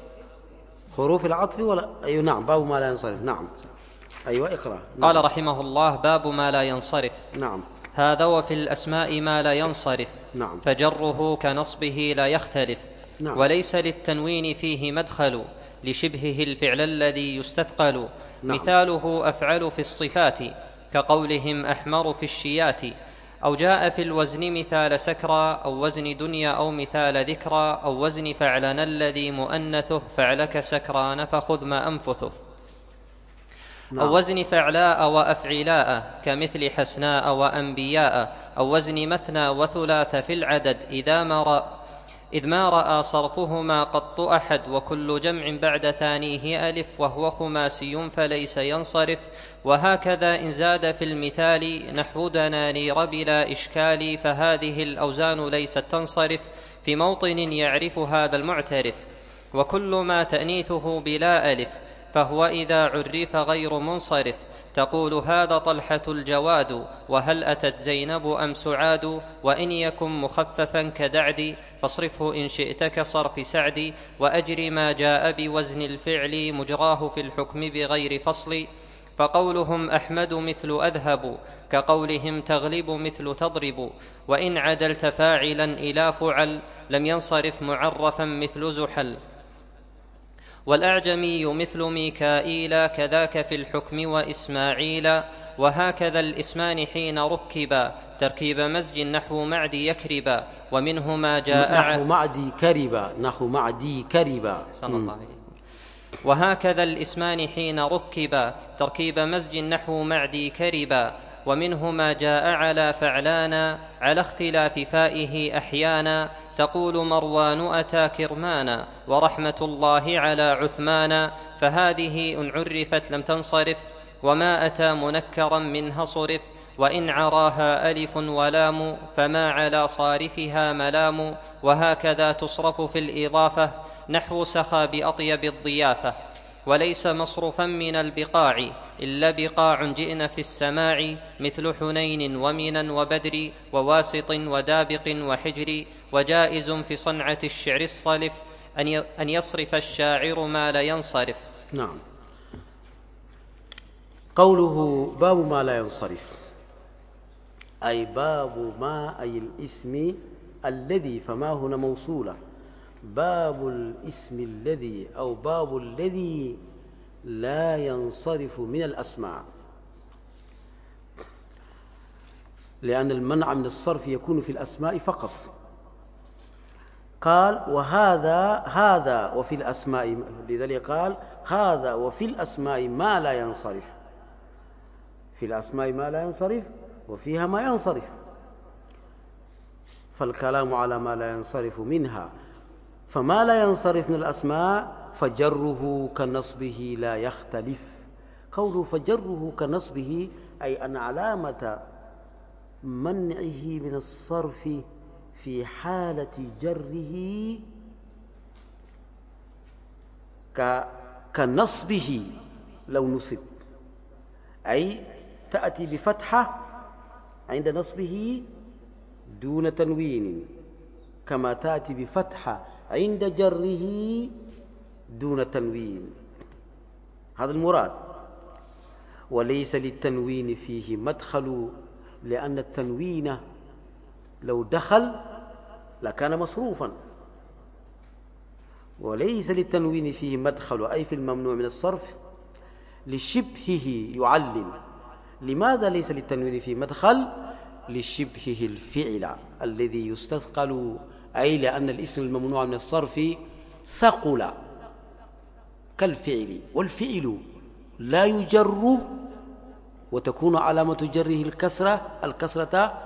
حروف العطف ولا؟ أيوة نعم، باب ما لا ينصرف. نعم أيوة اقرأ. نعم. قال رحمه الله: باب ما لا ينصرف. نعم. هذا وفي الأسماء ما لا ينصرف. نعم. فجره كنصبه لا يختلف. نعم. وليس للتنوين فيه مدخل لشبهه الفعل الذي يستثقل. نعم. مثاله أفعل في الصفات كقولهم أحمر في الشيات. أو جاء في الوزن مثال سكرى، أو وزن دنيا، أو مثال ذكرى، أو وزن فعلن الذي مؤنثه فعلك سكران فخذ ما أنفثه. نعم. أو وزن فعلاء وأفعلاء كمثل حسناء وأنبياء. أو وزن مثنى وثلاث في العدد إذا ما رأى إذ ما رأى صرفهما قط أحد، وكل جمع بعد ثانيه ألف، وهو خماسي فليس ينصرف. وهكذا إن زاد في المثال نحو دنانير بلا إشكال، فهذه الأوزان ليست تنصرف في موطن يعرف هذا المعترف. وكل ما تأنيثه بلا ألف فهو إذا عرف غير منصرف. تقول هذا طلحة الجواد، وهل أتت زينب أم سعاد. وإن يكن مخففا كدعد فاصرفه إن شئت كصرف سعد. وأجر ما جاء بوزن الفعل مجراه في الحكم بغير فصل. فقولهم أحمد مثل أذهب كقولهم تغلب مثل تضرب. وإن عدلت فاعلا إلى فعل لم ينصرف معرفا مثل زحل. والأعجمي مثل ميكائيل كذاك في الحكم وإسماعيل. وهكذا الإسمان حين ركبا تركيب مزج نحو معدي يكربا. ومنهما جاء نحو معدي كربا نحو معدي كربا. صلى الله عليه. وهكذا الإسمان حين ركبا تركيب مزج نحو معدي كربا. ومنهما جاء على فعلانا على اختلاف فائه أحيانا. تقول مروان أتى كرمانا ورحمة الله على عثمانا. فهذه إن عرفت لم تنصرف، وما أتى منكرا منها صرف. وإن عراها ألف ولام فما على صارفها ملام. وهكذا تصرف في الإضافة نحو سخى بأطيب الضيافة. وليس مصروفا من البقاع إلا بقاع جئن في السماع، مثل حنين ومنا وبدر وواسط ودابق وحجر. وجائز في صنعة الشعر الصلف أن يصرف الشاعر ما لا ينصرف. نعم. قوله باب ما لا ينصرف أي باب ما أي الاسم الذي، فما هنا موصولة، باب الاسم الذي أو باب الذي لا ينصرف من الأسماء، لأن المنع من الصرف يكون في الأسماء فقط. قال وهذا هذا وفي الأسماء، لذلك قال هذا وفي الأسماء ما لا ينصرف، في الأسماء ما لا ينصرف وفيها ما ينصرف، فالكلام على ما لا ينصرف منها. فما لا ينصرف من الأسماء فجره كنصبه لا يختلف. قوله فجره كنصبه أي أن علامة منعه من الصرف في حالة جره كنصبه لو نصب، أي تأتي بفتحة عند نصبه دون تنوين، كما تأتي بفتحة عند جره دون تنوين، هذا المراد. وليس للتنوين فيه مدخل، لأن التنوين لو دخل لكان مصروفا، وليس للتنوين فيه مدخل أي في الممنوع من الصرف لشبهه يعلم. لماذا ليس للتنوين فيه مدخل؟ لشبهه الفعل الذي يستثقل، أي لأن الاسم الممنوع من الصرف ثقل كالفعل، والفعل لا يجر وتكون علامة جره الكسرة الكسرة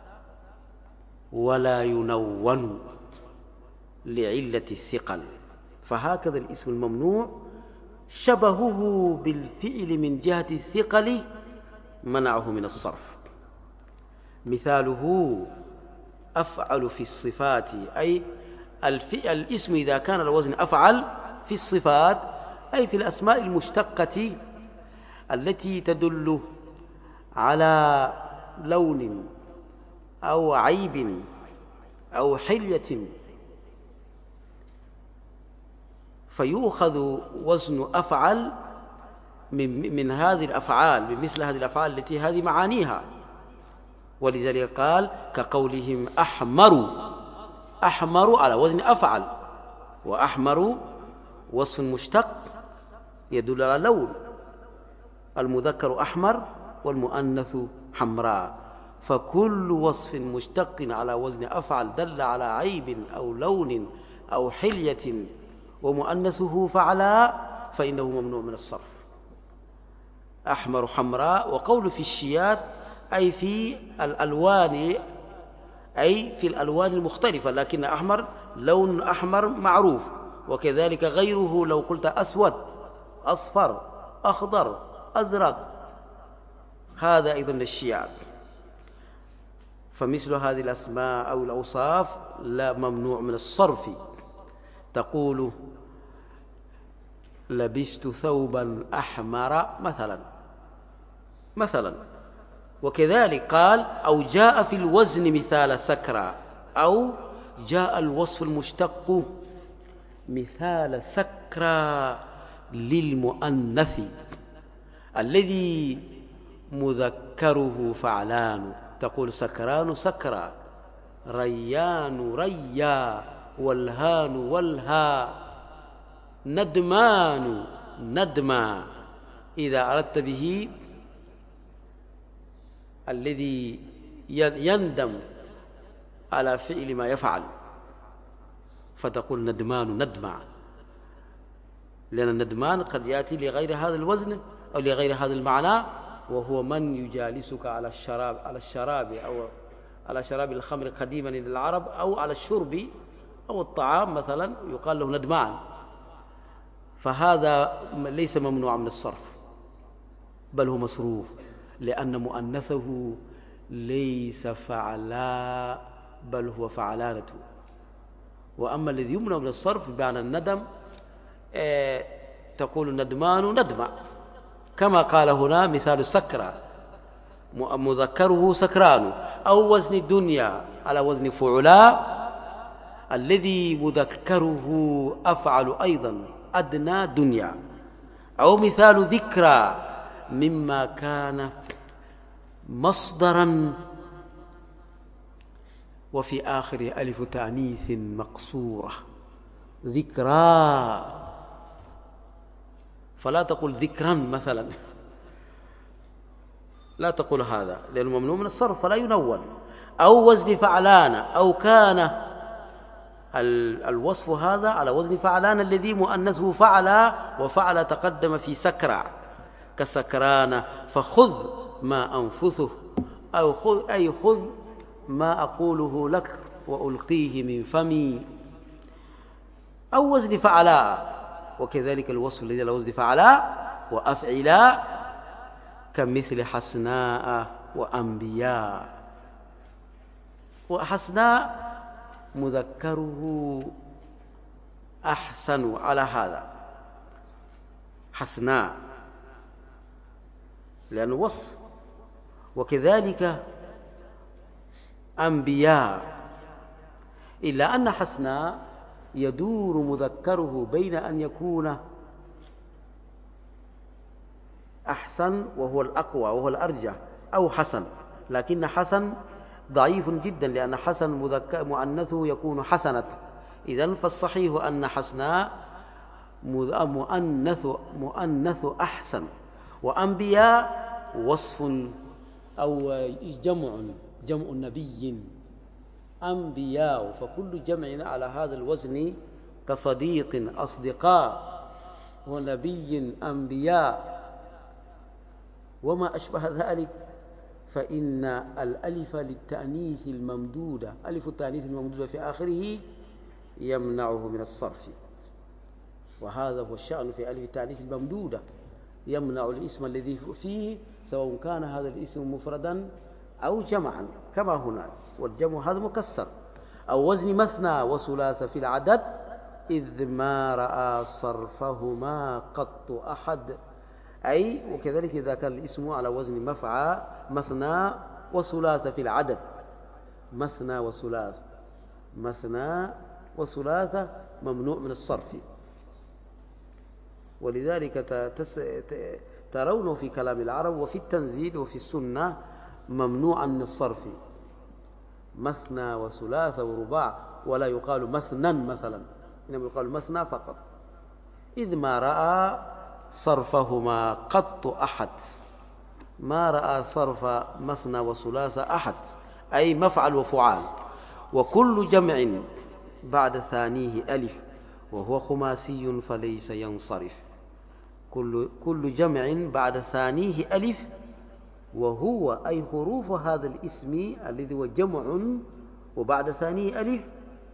ولا ينون لعلة الثقل. فهكذا الاسم الممنوع شبهه بالفعل من جهة الثقل منعه من الصرف. مثاله أفعل في الصفات، أي الاسم إذا كان الوزن أفعل في الصفات أي في الأسماء المشتقة التي تدل على لون أو عيب أو حلية، فيؤخذ وزن أفعل من, من هذه الأفعال، بمثل هذه الأفعال التي هذه معانيها. ولذلك قال كقولهم أحمر، أحمر على وزن أفعل، وأحمر وصف مشتق يدل على لون، المذكر أحمر والمؤنث حمراء، فكل وصف مشتق على وزن أفعل دل على عيب أو لون أو حلية ومؤنثه فعلاء فإنه ممنوع من الصرف. أحمر حمراء. وقول في الشيات أي في الألوان، أي في الألوان المختلفة، لكن أحمر لون أحمر معروف، وكذلك غيره لو قلت أسود أصفر أخضر أزرق، هذا أيضا الشيات. فمثل هذه الأسماء أو الأوصاف لا ممنوع من الصرف. تقول لبست ثوبا أحمر مثلا مثلا وكذلك قال أو جاء في الوزن مثال سكرى، أو جاء الوصف المشتق مثال سكرى للمؤنث الذي مذكره فعلان، تقول سكران سكرى، ريان ريا، والهان والها، ندمان ندما، إذا أردت به الذي يندم على فعل ما يفعل فتقول ندمان ندمع، لأن الندمان قد يأتي لغير هذا الوزن أو لغير هذا المعنى، وهو من يجالسك على الشراب على الشراب أو على شراب الخمر قديما للعرب، أو على الشرب أو الطعام مثلا يقال له ندمان، فهذا ليس ممنوع من الصرف بل هو مصروف. لأن مؤنثه ليس فعلا بل هو فعلانة. وأما الذي يمنع من الصرف بمعنى الندم، آه تقول الندمان ندمع، كما قال هنا مثال السكرى مذكره سكران، أو وزن الدنيا على وزن فعلا الذي مذكره أفعل أيضا أدنى دنيا، أو مثال ذكرى مما كان مصدرا وفي آخره ألف تأنيث مقصورة ذكرى، فلا تقل ذكرا مثلا، لا تقول هذا لأنه ممنوع من الصرف فلا ينون. أو وزن فعلان، أو كان الوصف هذا على وزن فعلان الذي مؤنثه فعل، وفعل تقدم في سكرى كسكران، فخذ ما أنفثه، أو خذ أي خذ ما أقوله لك وألقيه من فمي، أو وزن فعلاء. وكذلك الوصف الذي على وزن فعلاء وأفعلاء كمثل حسناء وأنبياء. وحسناء مذكره أحسن على هذا، حسناء لأنه وصف. وكذلك أنبياء، إلا أن حسناء يدور مذكره بين أن يكون أحسن وهو الأقوى وهو الأرجح، أو حسن، لكن حسن ضعيف جدا لأن حسن مؤنثه يكون حسنة. إذن فالصحيح أن حسناء مؤنث مؤنث أحسن. وأنبياء وصف أو جمع جمع نبي أنبياء، فكل جمع على هذا الوزن كصديق أصدقاء ونبي أنبياء وما أشبه ذلك. فإن الألف للتأنيث الممدودة، ألف التأنيث الممدودة في آخره يمنعه من الصرف، وهذا هو الشأن في ألف التأنيث الممدودة، يمنع الاسم الذي فيه سواء كان هذا الاسم مفردا أو جمعا كما هنا، والجمع هذا مكسر. أو وزن مثنى وثلاث في العدد إذ ما رأى صرفهما قط أحد، أي وكذلك إذا كان الاسم على وزن مفعى مثنى وثلاث في العدد، مثنى وثلاث مثنى وثلاثة ممنوع من الصرف. ولذلك ترونه في كلام العرب وفي التنزيل وفي السنة ممنوعا من الصرف، مثنى وثلاث ورباع، ولا يقال مثنى مثلا، إنما يقال مثنى فقط. إذ ما رأى صرفهما قط أحد، ما رأى صرف مثنى وثلاث أحد، أي مفعل وفعال. وكل جمع بعد ثانيه ألف وهو خماسي فليس ينصرف، كل كل جمع بعد ثانيه ألف وهو أي حروف هذا الاسم الذي هو جمع وبعد ثانيه ألف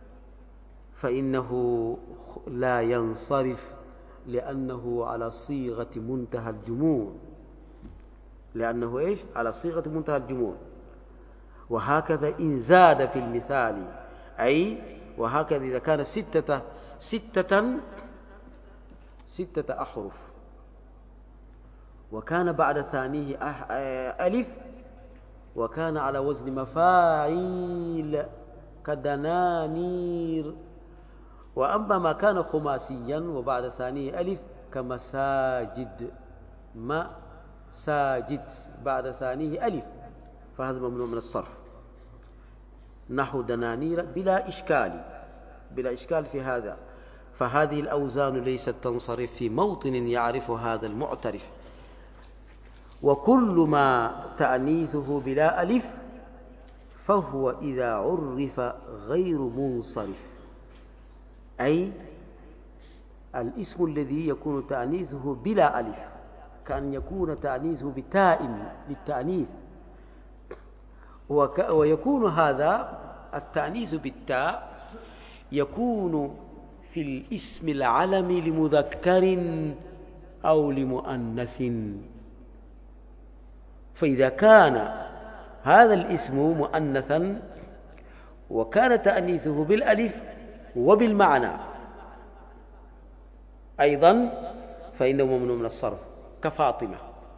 فإنه لا ينصرف، لأنه على صيغة منتهى الجموع، لأنه إيش؟ على صيغة منتهى الجموع. وهكذا إن زاد في المثال، أي وهكذا إذا كان ستة ستة ستة أحرف وكان بعد ثانيه ألف وكان على وزن مفاعيل كدنانير. وأما ما كان خماسيا وبعد ثانيه ألف كمساجد، ما ساجد بعد ثانيه ألف فهذا ممنوع من الصرف، نحو دنانير بلا إشكال بلا إشكال في هذا. فهذه الأوزان ليست تنصرف في موطن يعرف هذا المعترف. وكل ما تأنيثه بلا ألف فهو إذا عرف غير منصرف، أي الاسم الذي يكون تأنيثه بلا ألف، كأن يكون تأنيثه بتاء للتأنيث، ويكون هذا التأنيث بالتاء يكون في الاسم العلم لمذكر أو لمؤنث، فإذا كان هذا الاسم مؤنثا وكان تأنيثه بالألف وبالمعنى أيضا فإنه ممنوع من الصرف كفاطمة.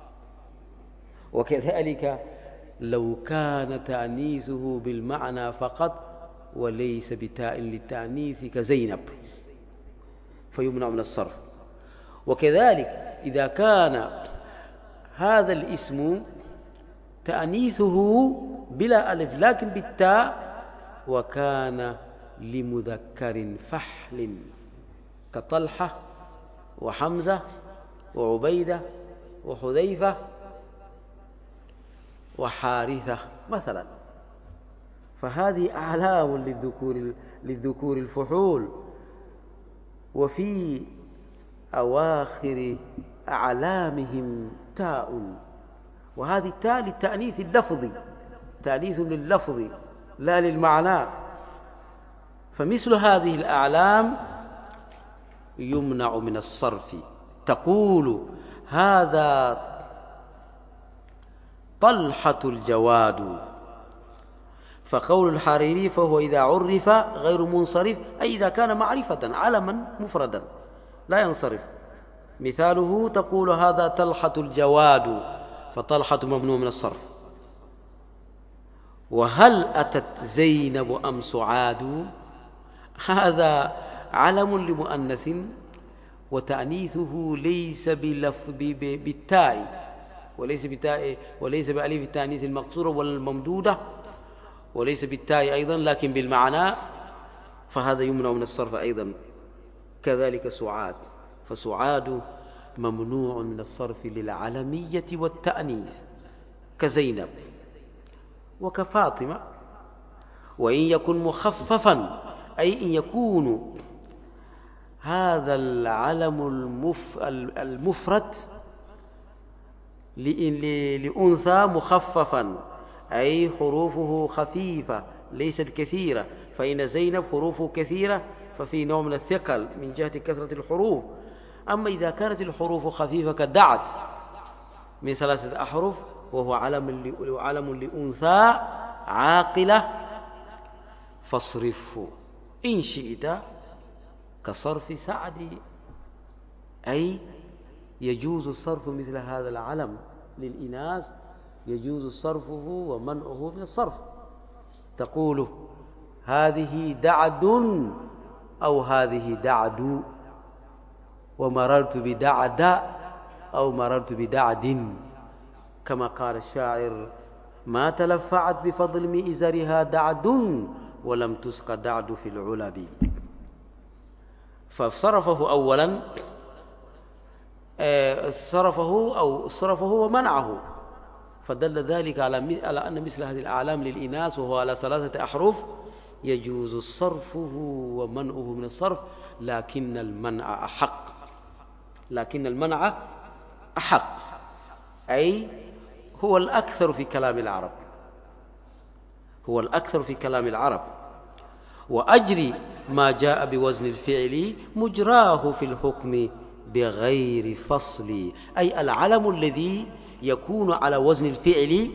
وكذلك لو كان تأنيثه بالمعنى فقط وليس بتاء للتأنيث كزينب فيمنع من الصرف. وكذلك إذا كان هذا الاسم تأنيثه بلا ألف لكن بالتاء وكان لمذكر فحل كطلحة وحمزة وعبيدة وحذيفة وحارثة مثلا، فهذه أعلام للذكور للذكور الفحول، وفي أواخر أعلامهم تاء، وهذه التاء للتأنيث اللفظي، تأنيث لللفظ لا للمعنى. فمثل هذه الأعلام يمنع من الصرف. تقول هذا طلحة الجواد، فقول الحريري فهو إذا عرف غير منصرف، أي إذا كان معرفة علما مفردا لا ينصرف. مثاله تقول هذا طلحة الجواد، فطلحة ممنوع من الصرف. وهل أتت زينب أم سعاد، هذا علم لمؤنث وتأنيثه ليس بلفظ بالتاء وليس بتاء وليس بألف التأنيث المقصورة ولا الممدودة وليس بالتاء أيضا لكن بالمعنى، فهذا يمنع من الصرف أيضا. كذلك سعاد، فسعاد ممنوع من الصرف للعلمية والتأنيث كزينب وكفاطمة. وإن يكن مخففا أي إن يكون هذا العلم المف المفرد لأنثى مخففا أي حروفه خفيفة ليست كثيرة، فإن زينب حروفه كثيرة ففي نوع من الثقل من جهة كثرة الحروف. أما إذا كانت الحروف خفيفة كدعت من ثلاثة أحرف وهو علم علم لأنثى عاقلة فاصرفه إن شئت كصرف سعد، أي يجوز الصرف مثل هذا العلم للإناث، يجوز صرفه ومنعه من الصرف. تقول هذه دعد أو هذه دعد، ومررت بدعد أو مررت بدعد، كما قال الشاعر ما تلفعت بفضل مئزرها دعد ولم تسق دعد في العلب. فصرفه أولا صرفه أو صرفه ومنعه، فدل ذلك على أن مثل هذه الأعلام للإناث وهو على ثلاثة أحرف يجوز صرفه ومنعه من الصرف، لكن المنع أحق لكن المنع أحق أي هو الأكثر في كلام العرب هو الأكثر في كلام العرب وأجري ما جاء بوزن الفعل مجراه في الحكم بغير فصل، أي العلم الذي يكون على وزن الفعل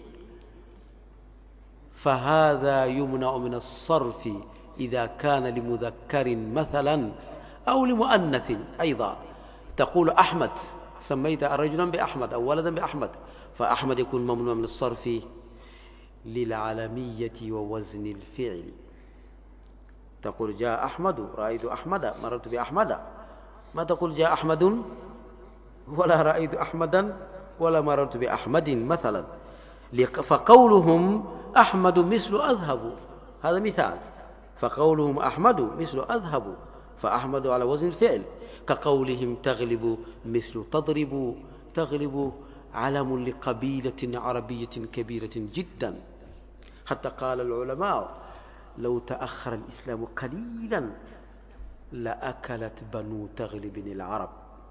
فهذا يمنع من الصرف إذا كان لمذكر مثلا أو لمؤنث أيضا. تقول أحمد، سميت رجلا بأحمد أو ولدا بأحمد، فأحمد يكون ممنوع من الصرف للعلمية ووزن الفعل. تقول جاء أحمد، رأيت أحمد، مررت بأحمد، ما تقول جاء أحمد ولا رأيت أحمدا ولا مررت بأحمد مثلا. فقولهم أحمد مثل أذهب، هذا مثال، فقولهم أحمد مثل أذهب، فأحمد على وزن الفعل. كقولهم تغلب مثل تضرب، تغلب علم لقبيلة عربية كبيرة جدا، حتى قال العلماء لو تأخر الإسلام قليلا لأكلت بنو تغلب العرب،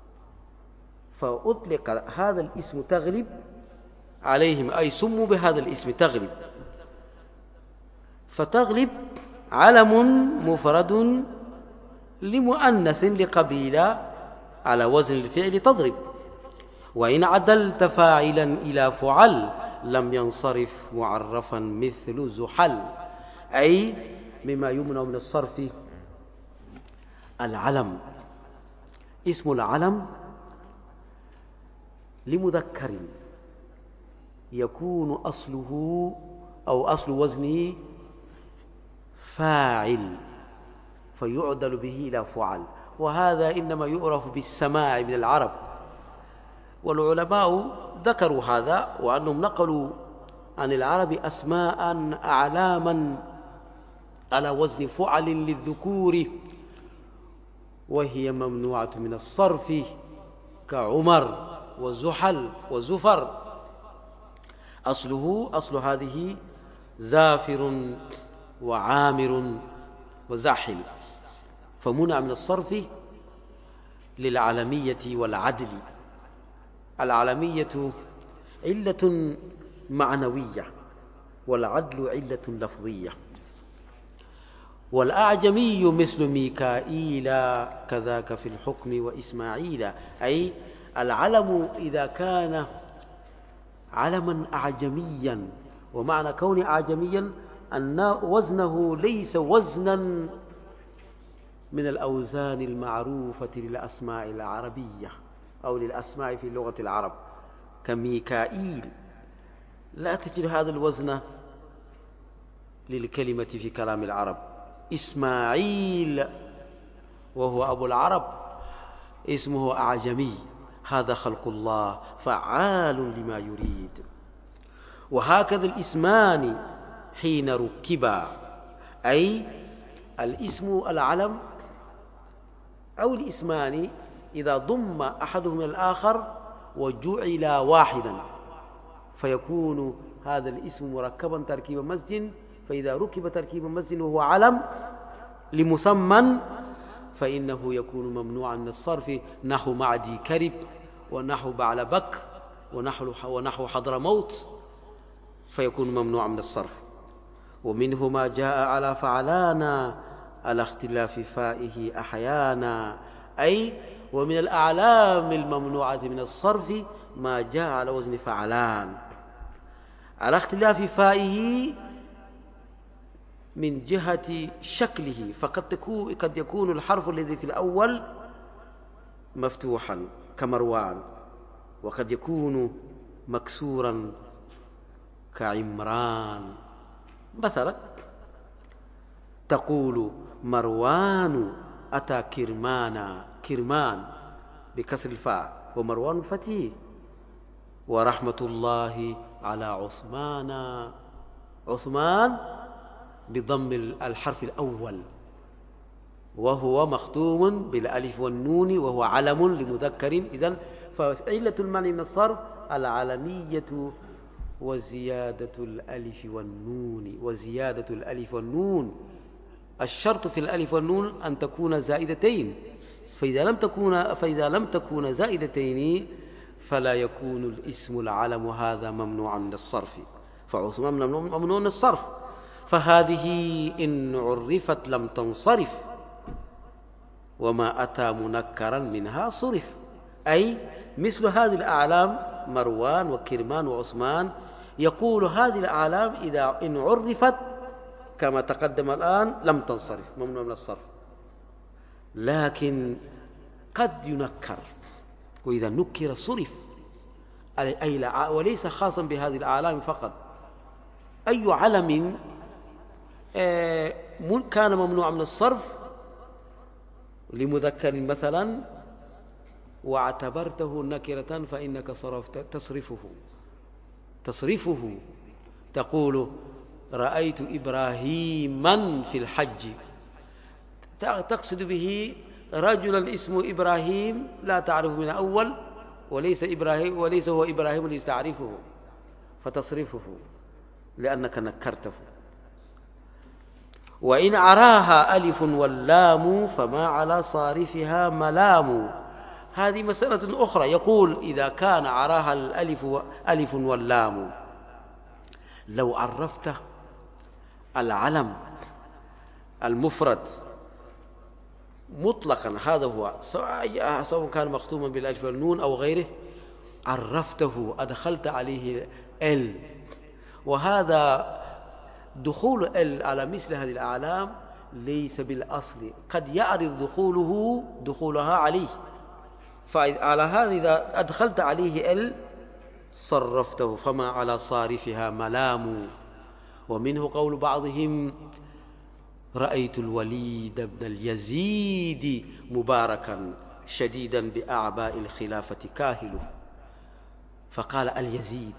فأطلق هذا الاسم تغلب عليهم، أي سموا بهذا الاسم تغلب. فتغلب علم مفرد لمؤنث لقبيلة على وزن الفعل تضرب، وإن عدلت فاعلا إلى فعل لم ينصرف معرفا مثل زحل. أي مما يمنع من الصرف العلم. اسم العلم لمذكر يكون أصله أو أصل وزنه فاعل فيعدل به إلى فعل، وهذا إنما يعرف بالسماع من العرب، والعلماء ذكروا هذا وأنهم نقلوا عن العرب أسماء أعلاما على وزن فعل للذكور وهي ممنوعة من الصرف كعمر وزحل وزفر. أصله أصل هذه زافر وعامر وزاحل، فمنع من الصرف للعلمية والعدل. العلمية علة معنوية والعدل علة لفظية. والأعجمي مثل ميكائيل كذاك في الحكم وإسماعيل. أي العلم إذا كان علما أعجميا، ومعنى كون أعجميا أن وزنه ليس وزنا من الأوزان المعروفة للأسماء العربية أو للأسماء في لغة العرب كميكائيل، لا تجد هذا الوزن للكلمة في كلام العرب. إسماعيل وهو أبو العرب اسمه أعجمي، هذا خلق الله فعال لما يريد. وهكذا الاسمان حين ركبا، أي الاسم العلم أو الاسمان إذا ضم أحدهما الآخر وجعل واحدا فيكون هذا الاسم مركبا تركيب مزج، فإذا ركب تركيب مزج وهو علم لمسمى فإنه يكون ممنوعا من الصرف، نحو معدي كرب ونحو بعلبك ونحو ونحو حضرموت، فيكون ممنوعا من الصرف. ومنه ما جاء على فعلانا على اختلاف فائه أحيانا. أي ومن الأعلام الممنوعة من الصرف ما جاء على وزن فعلان على اختلاف فائه من جهة شكله، فقد تكون قد يكون الحرف الذي في الأول مفتوحا كمروان، وقد يكون مكسورا كعمران. مثلا تقول مروان أتى كرمانا، كرمان بكسر الفاء ومروان الفتيح. ورحمة الله على عثمان، عثمان بضم الحرف الأول وهو مختوم بالألف والنون وهو علم لمذكر. إذن فعلة المنع من الصرف العلمية وزيادة الألف والنون. وزيادة الألف والنون الشرط في الألف والنون أن تكون زائدتين، فإذا لم تكون فإذا لم تكون زائدتين فلا يكون الاسم العلم هذا ممنوعا من الصرف، فعثمان ممنوع من الصرف. فهذه إن عرفت لم تنصرف، وما أتى منكرا منها صرف. أي مثل هذه الأعلام مروان وكرمان وعثمان، يقول هذه الأعلام إذا إن عرفت كما تقدم الآن لم تنصرف، ممنوع من الصرف. لكن قد ينكر، وإذا نكر صرف. أي لا، وليس خاصا بهذه الأعلام فقط. أي علم كان ممنوع من الصرف لمذكر مثلا واعتبرته نكرة فإنك صرفت تصرفه تصرفه تقول رأيت إبراهيما في الحج، تقصد به رجلا اسمه إبراهيم لا تعرف من أول، وليس إبراهيم وليس هو إبراهيم الذي تعرفه، فتصرفه لأنك نكرته. وإن عراها ألف واللام فما على صارفها ملام. هذه مسألة أخرى. يقول إذا كان عراها الألف ألف واللام، لو عرفت العلم المفرد مطلقا، هذا هو سواء كان مختوما بالألف والنون أو غيره، عرفته أدخلت عليه ال، وهذا دخول ال على مثل هذه الأعلام ليس بالأصل، قد يعرض دخوله دخولها عليه، فعلى هذا إذا أدخلت عليه ال صرفته، فما على صارفها ملام. ومنه قول بعضهم: رأيت الوليد بن اليزيد مباركا شديدا بأعباء الخلافة كاهله، فقال اليزيد.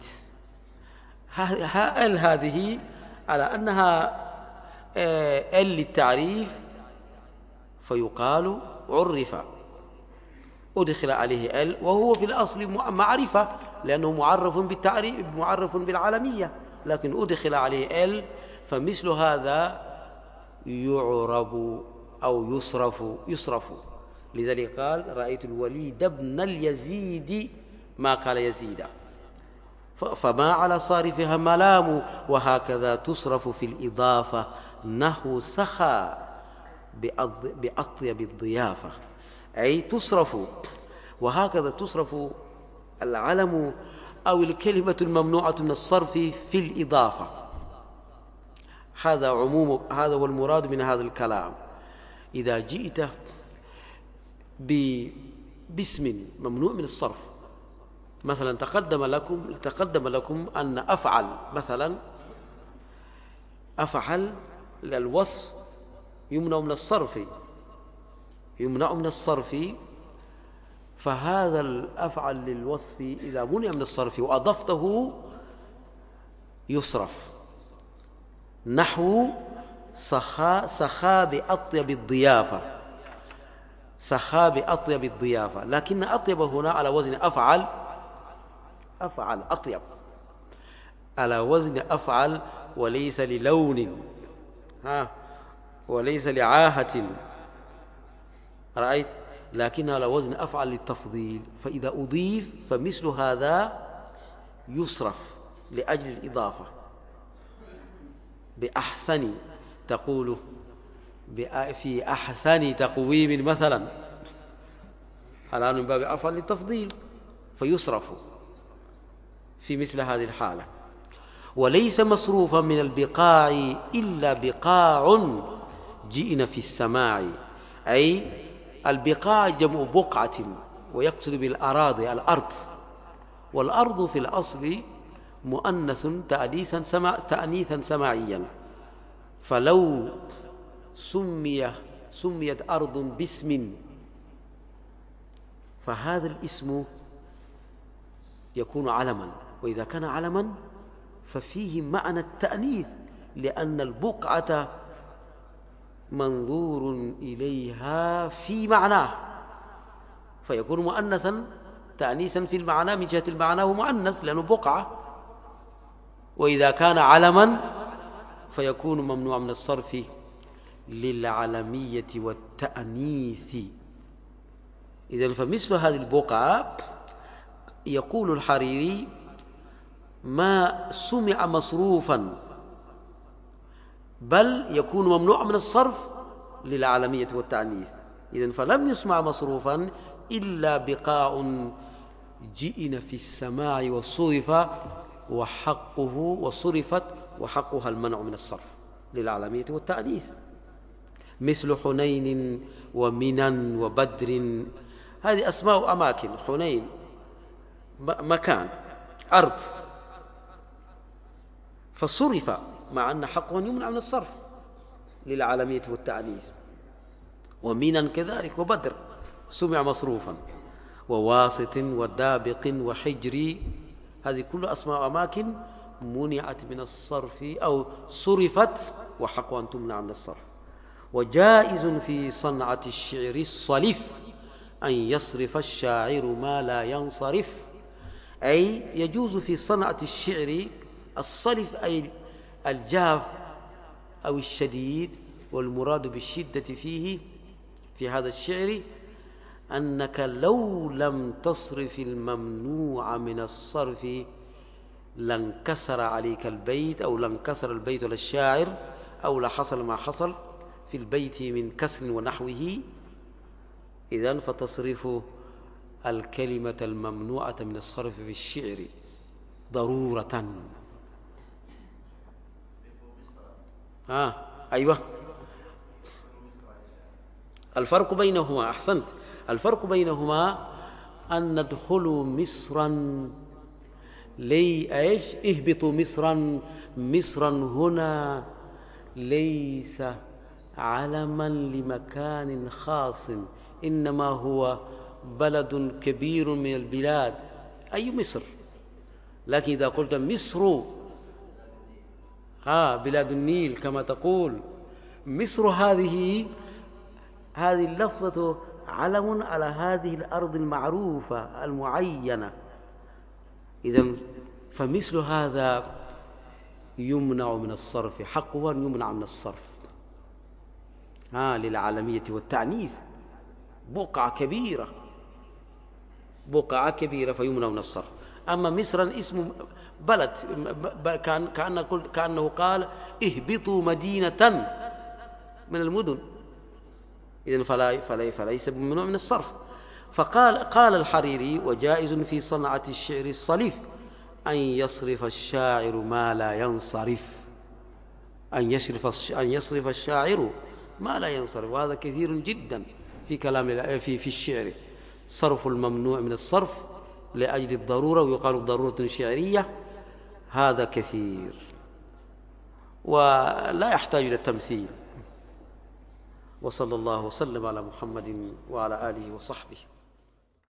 ال هذه على أنها ال للتعريف، فيقال عرف أدخل عليه ال، وهو في الأصل معرفة لأنه معرف بالتعريف معرف بالعالمية، لكن أدخل عليه ال، فمثل هذا يعرب أو يصرف يصرف لذلك قال: رأيت الوليد بن اليزيد، ما قال يزيد، فما على صارفها ملام. وهكذا تصرف في الإضافة نحو سخى بأطيب الضيافة، أي تصرف. وهكذا تصرف العلم أو الكلمة الممنوعة من الصرف في الإضافة. هذا عموم، هذا هو المراد من هذا الكلام. إذا جئت باسم ممنوع من الصرف، مثلا تقدم لكم تقدم لكم أن أفعل، مثلا أفعل للوصف يمنع من الصرف يمنع من الصرف فهذا الأفعل للوصف إذا منع من الصرف وأضفته يصرف، نحو سخاء سخاء بأطيب الضيافة، سخاء بأطيب الضيافة، لكن أطيب هنا على وزن أفعل أفعل أطيب على وزن أفعل، وليس للون ها وليس لعاهة، رأيت، لكن على وزن أفعل للتفضيل. فإذا أضيف فمثل هذا يصرف لأجل الإضافة. بأحسن تقول في أحسن تقويم مثلا، الآن من باب أفعل للتفضيل فيصرف في مثل هذه الحالة. وليس مصروفا من البقاع إلا بقاع جئنا في السماع، أي البقاع جمع بقعة، ويقصد بالأراضي الأرض، والأرض في الأصل مؤنث تأنيثا سمع تأنيثا سماعيا، فلو سمي سميت أرض باسم فهذا الاسم يكون علما، وإذا كان علما ففيه معنى التأنيث، لأن البقعة منظور إليها في معناه، فيكون مؤنثا تأنيثا في المعنى، من جهة المعنى هو مؤنث لأنه بقعة. وإذا كان علما فيكون ممنوع من الصرف للعلمية والتأنيث. إذن فمثل هذه البقعة يقول الحريري: ما سمع مصروفا، بل يكون ممنوع من الصرف للعالمية والتأنيث. إذن فلم يسمع مصروفا إلا بقاع جئنا في السماع والصرف وحقه وصرفت وحقها المنع من الصرف للعالمية والتأنيث، مثل حنين ومنن وبدر، هذه أسماء أماكن. حنين مكان، أرض، فصرف مع أن حقه يمنع من الصرف للعالمية والتأنيث. ومنن كذلك، وبدر سمع مصروفا، وواسط ودابق وحجري، هذه كل أسماء أماكن منعت من الصرف أو صرفت وحق أن تمنع من الصرف. وجائز في صنعة الشعر الصلف أن يصرف الشاعر ما لا ينصرف، أي يجوز في صنعة الشعر الصلف أي الجاف أو الشديد، والمراد بالشدة فيه في هذا الشعر أنك لو لم تصرف الممنوع من الصرف لانكسر عليك البيت، أو لانكسر البيت للشاعر، أو لحصل ما حصل في البيت من كسر ونحوه. إذن فتصرف الكلمة الممنوعة من الصرف في الشعر ضرورة. آه أيوة، الفرق بينهما، أحسنت، الفرق بينهما أن ندخلوا مصرا لي إيش اهبطوا مصرا. مصرا هنا ليس علما لمكان خاص، إنما هو بلد كبير من البلاد، أي مصر. لكن إذا قلت مصر ها بلاد النيل كما تقول، مصر هذه هذه اللفظة علم على هذه الأرض المعروفة المعينة. إذن فمثل هذا يمنع من الصرف، حقه أن يمنع من الصرف ها للعالمية والتعنيف، بقعة كبيرة، بقعة كبيرة فيمنع من الصرف. أما مصرا اسم بلد، كان كأنه كأنه قال اهبطوا مدينة من المدن، إذن فلا فلا فليس ممنوع من الصرف. فقال قال الحريري: وجائز في صنعة الشعر الصليف أن يصرف الشاعر ما لا ينصرف. أن يصرف أن يصرف الشاعر ما لا ينصرف، وهذا كثير جدا في كلام في في الشعر، صرف الممنوع من الصرف لأجل الضرورة، ويقال ضرورة شعرية، هذا كثير ولا يحتاج إلى التمثيل. وصلى الله وسلم على محمد وعلى آله وصحبه.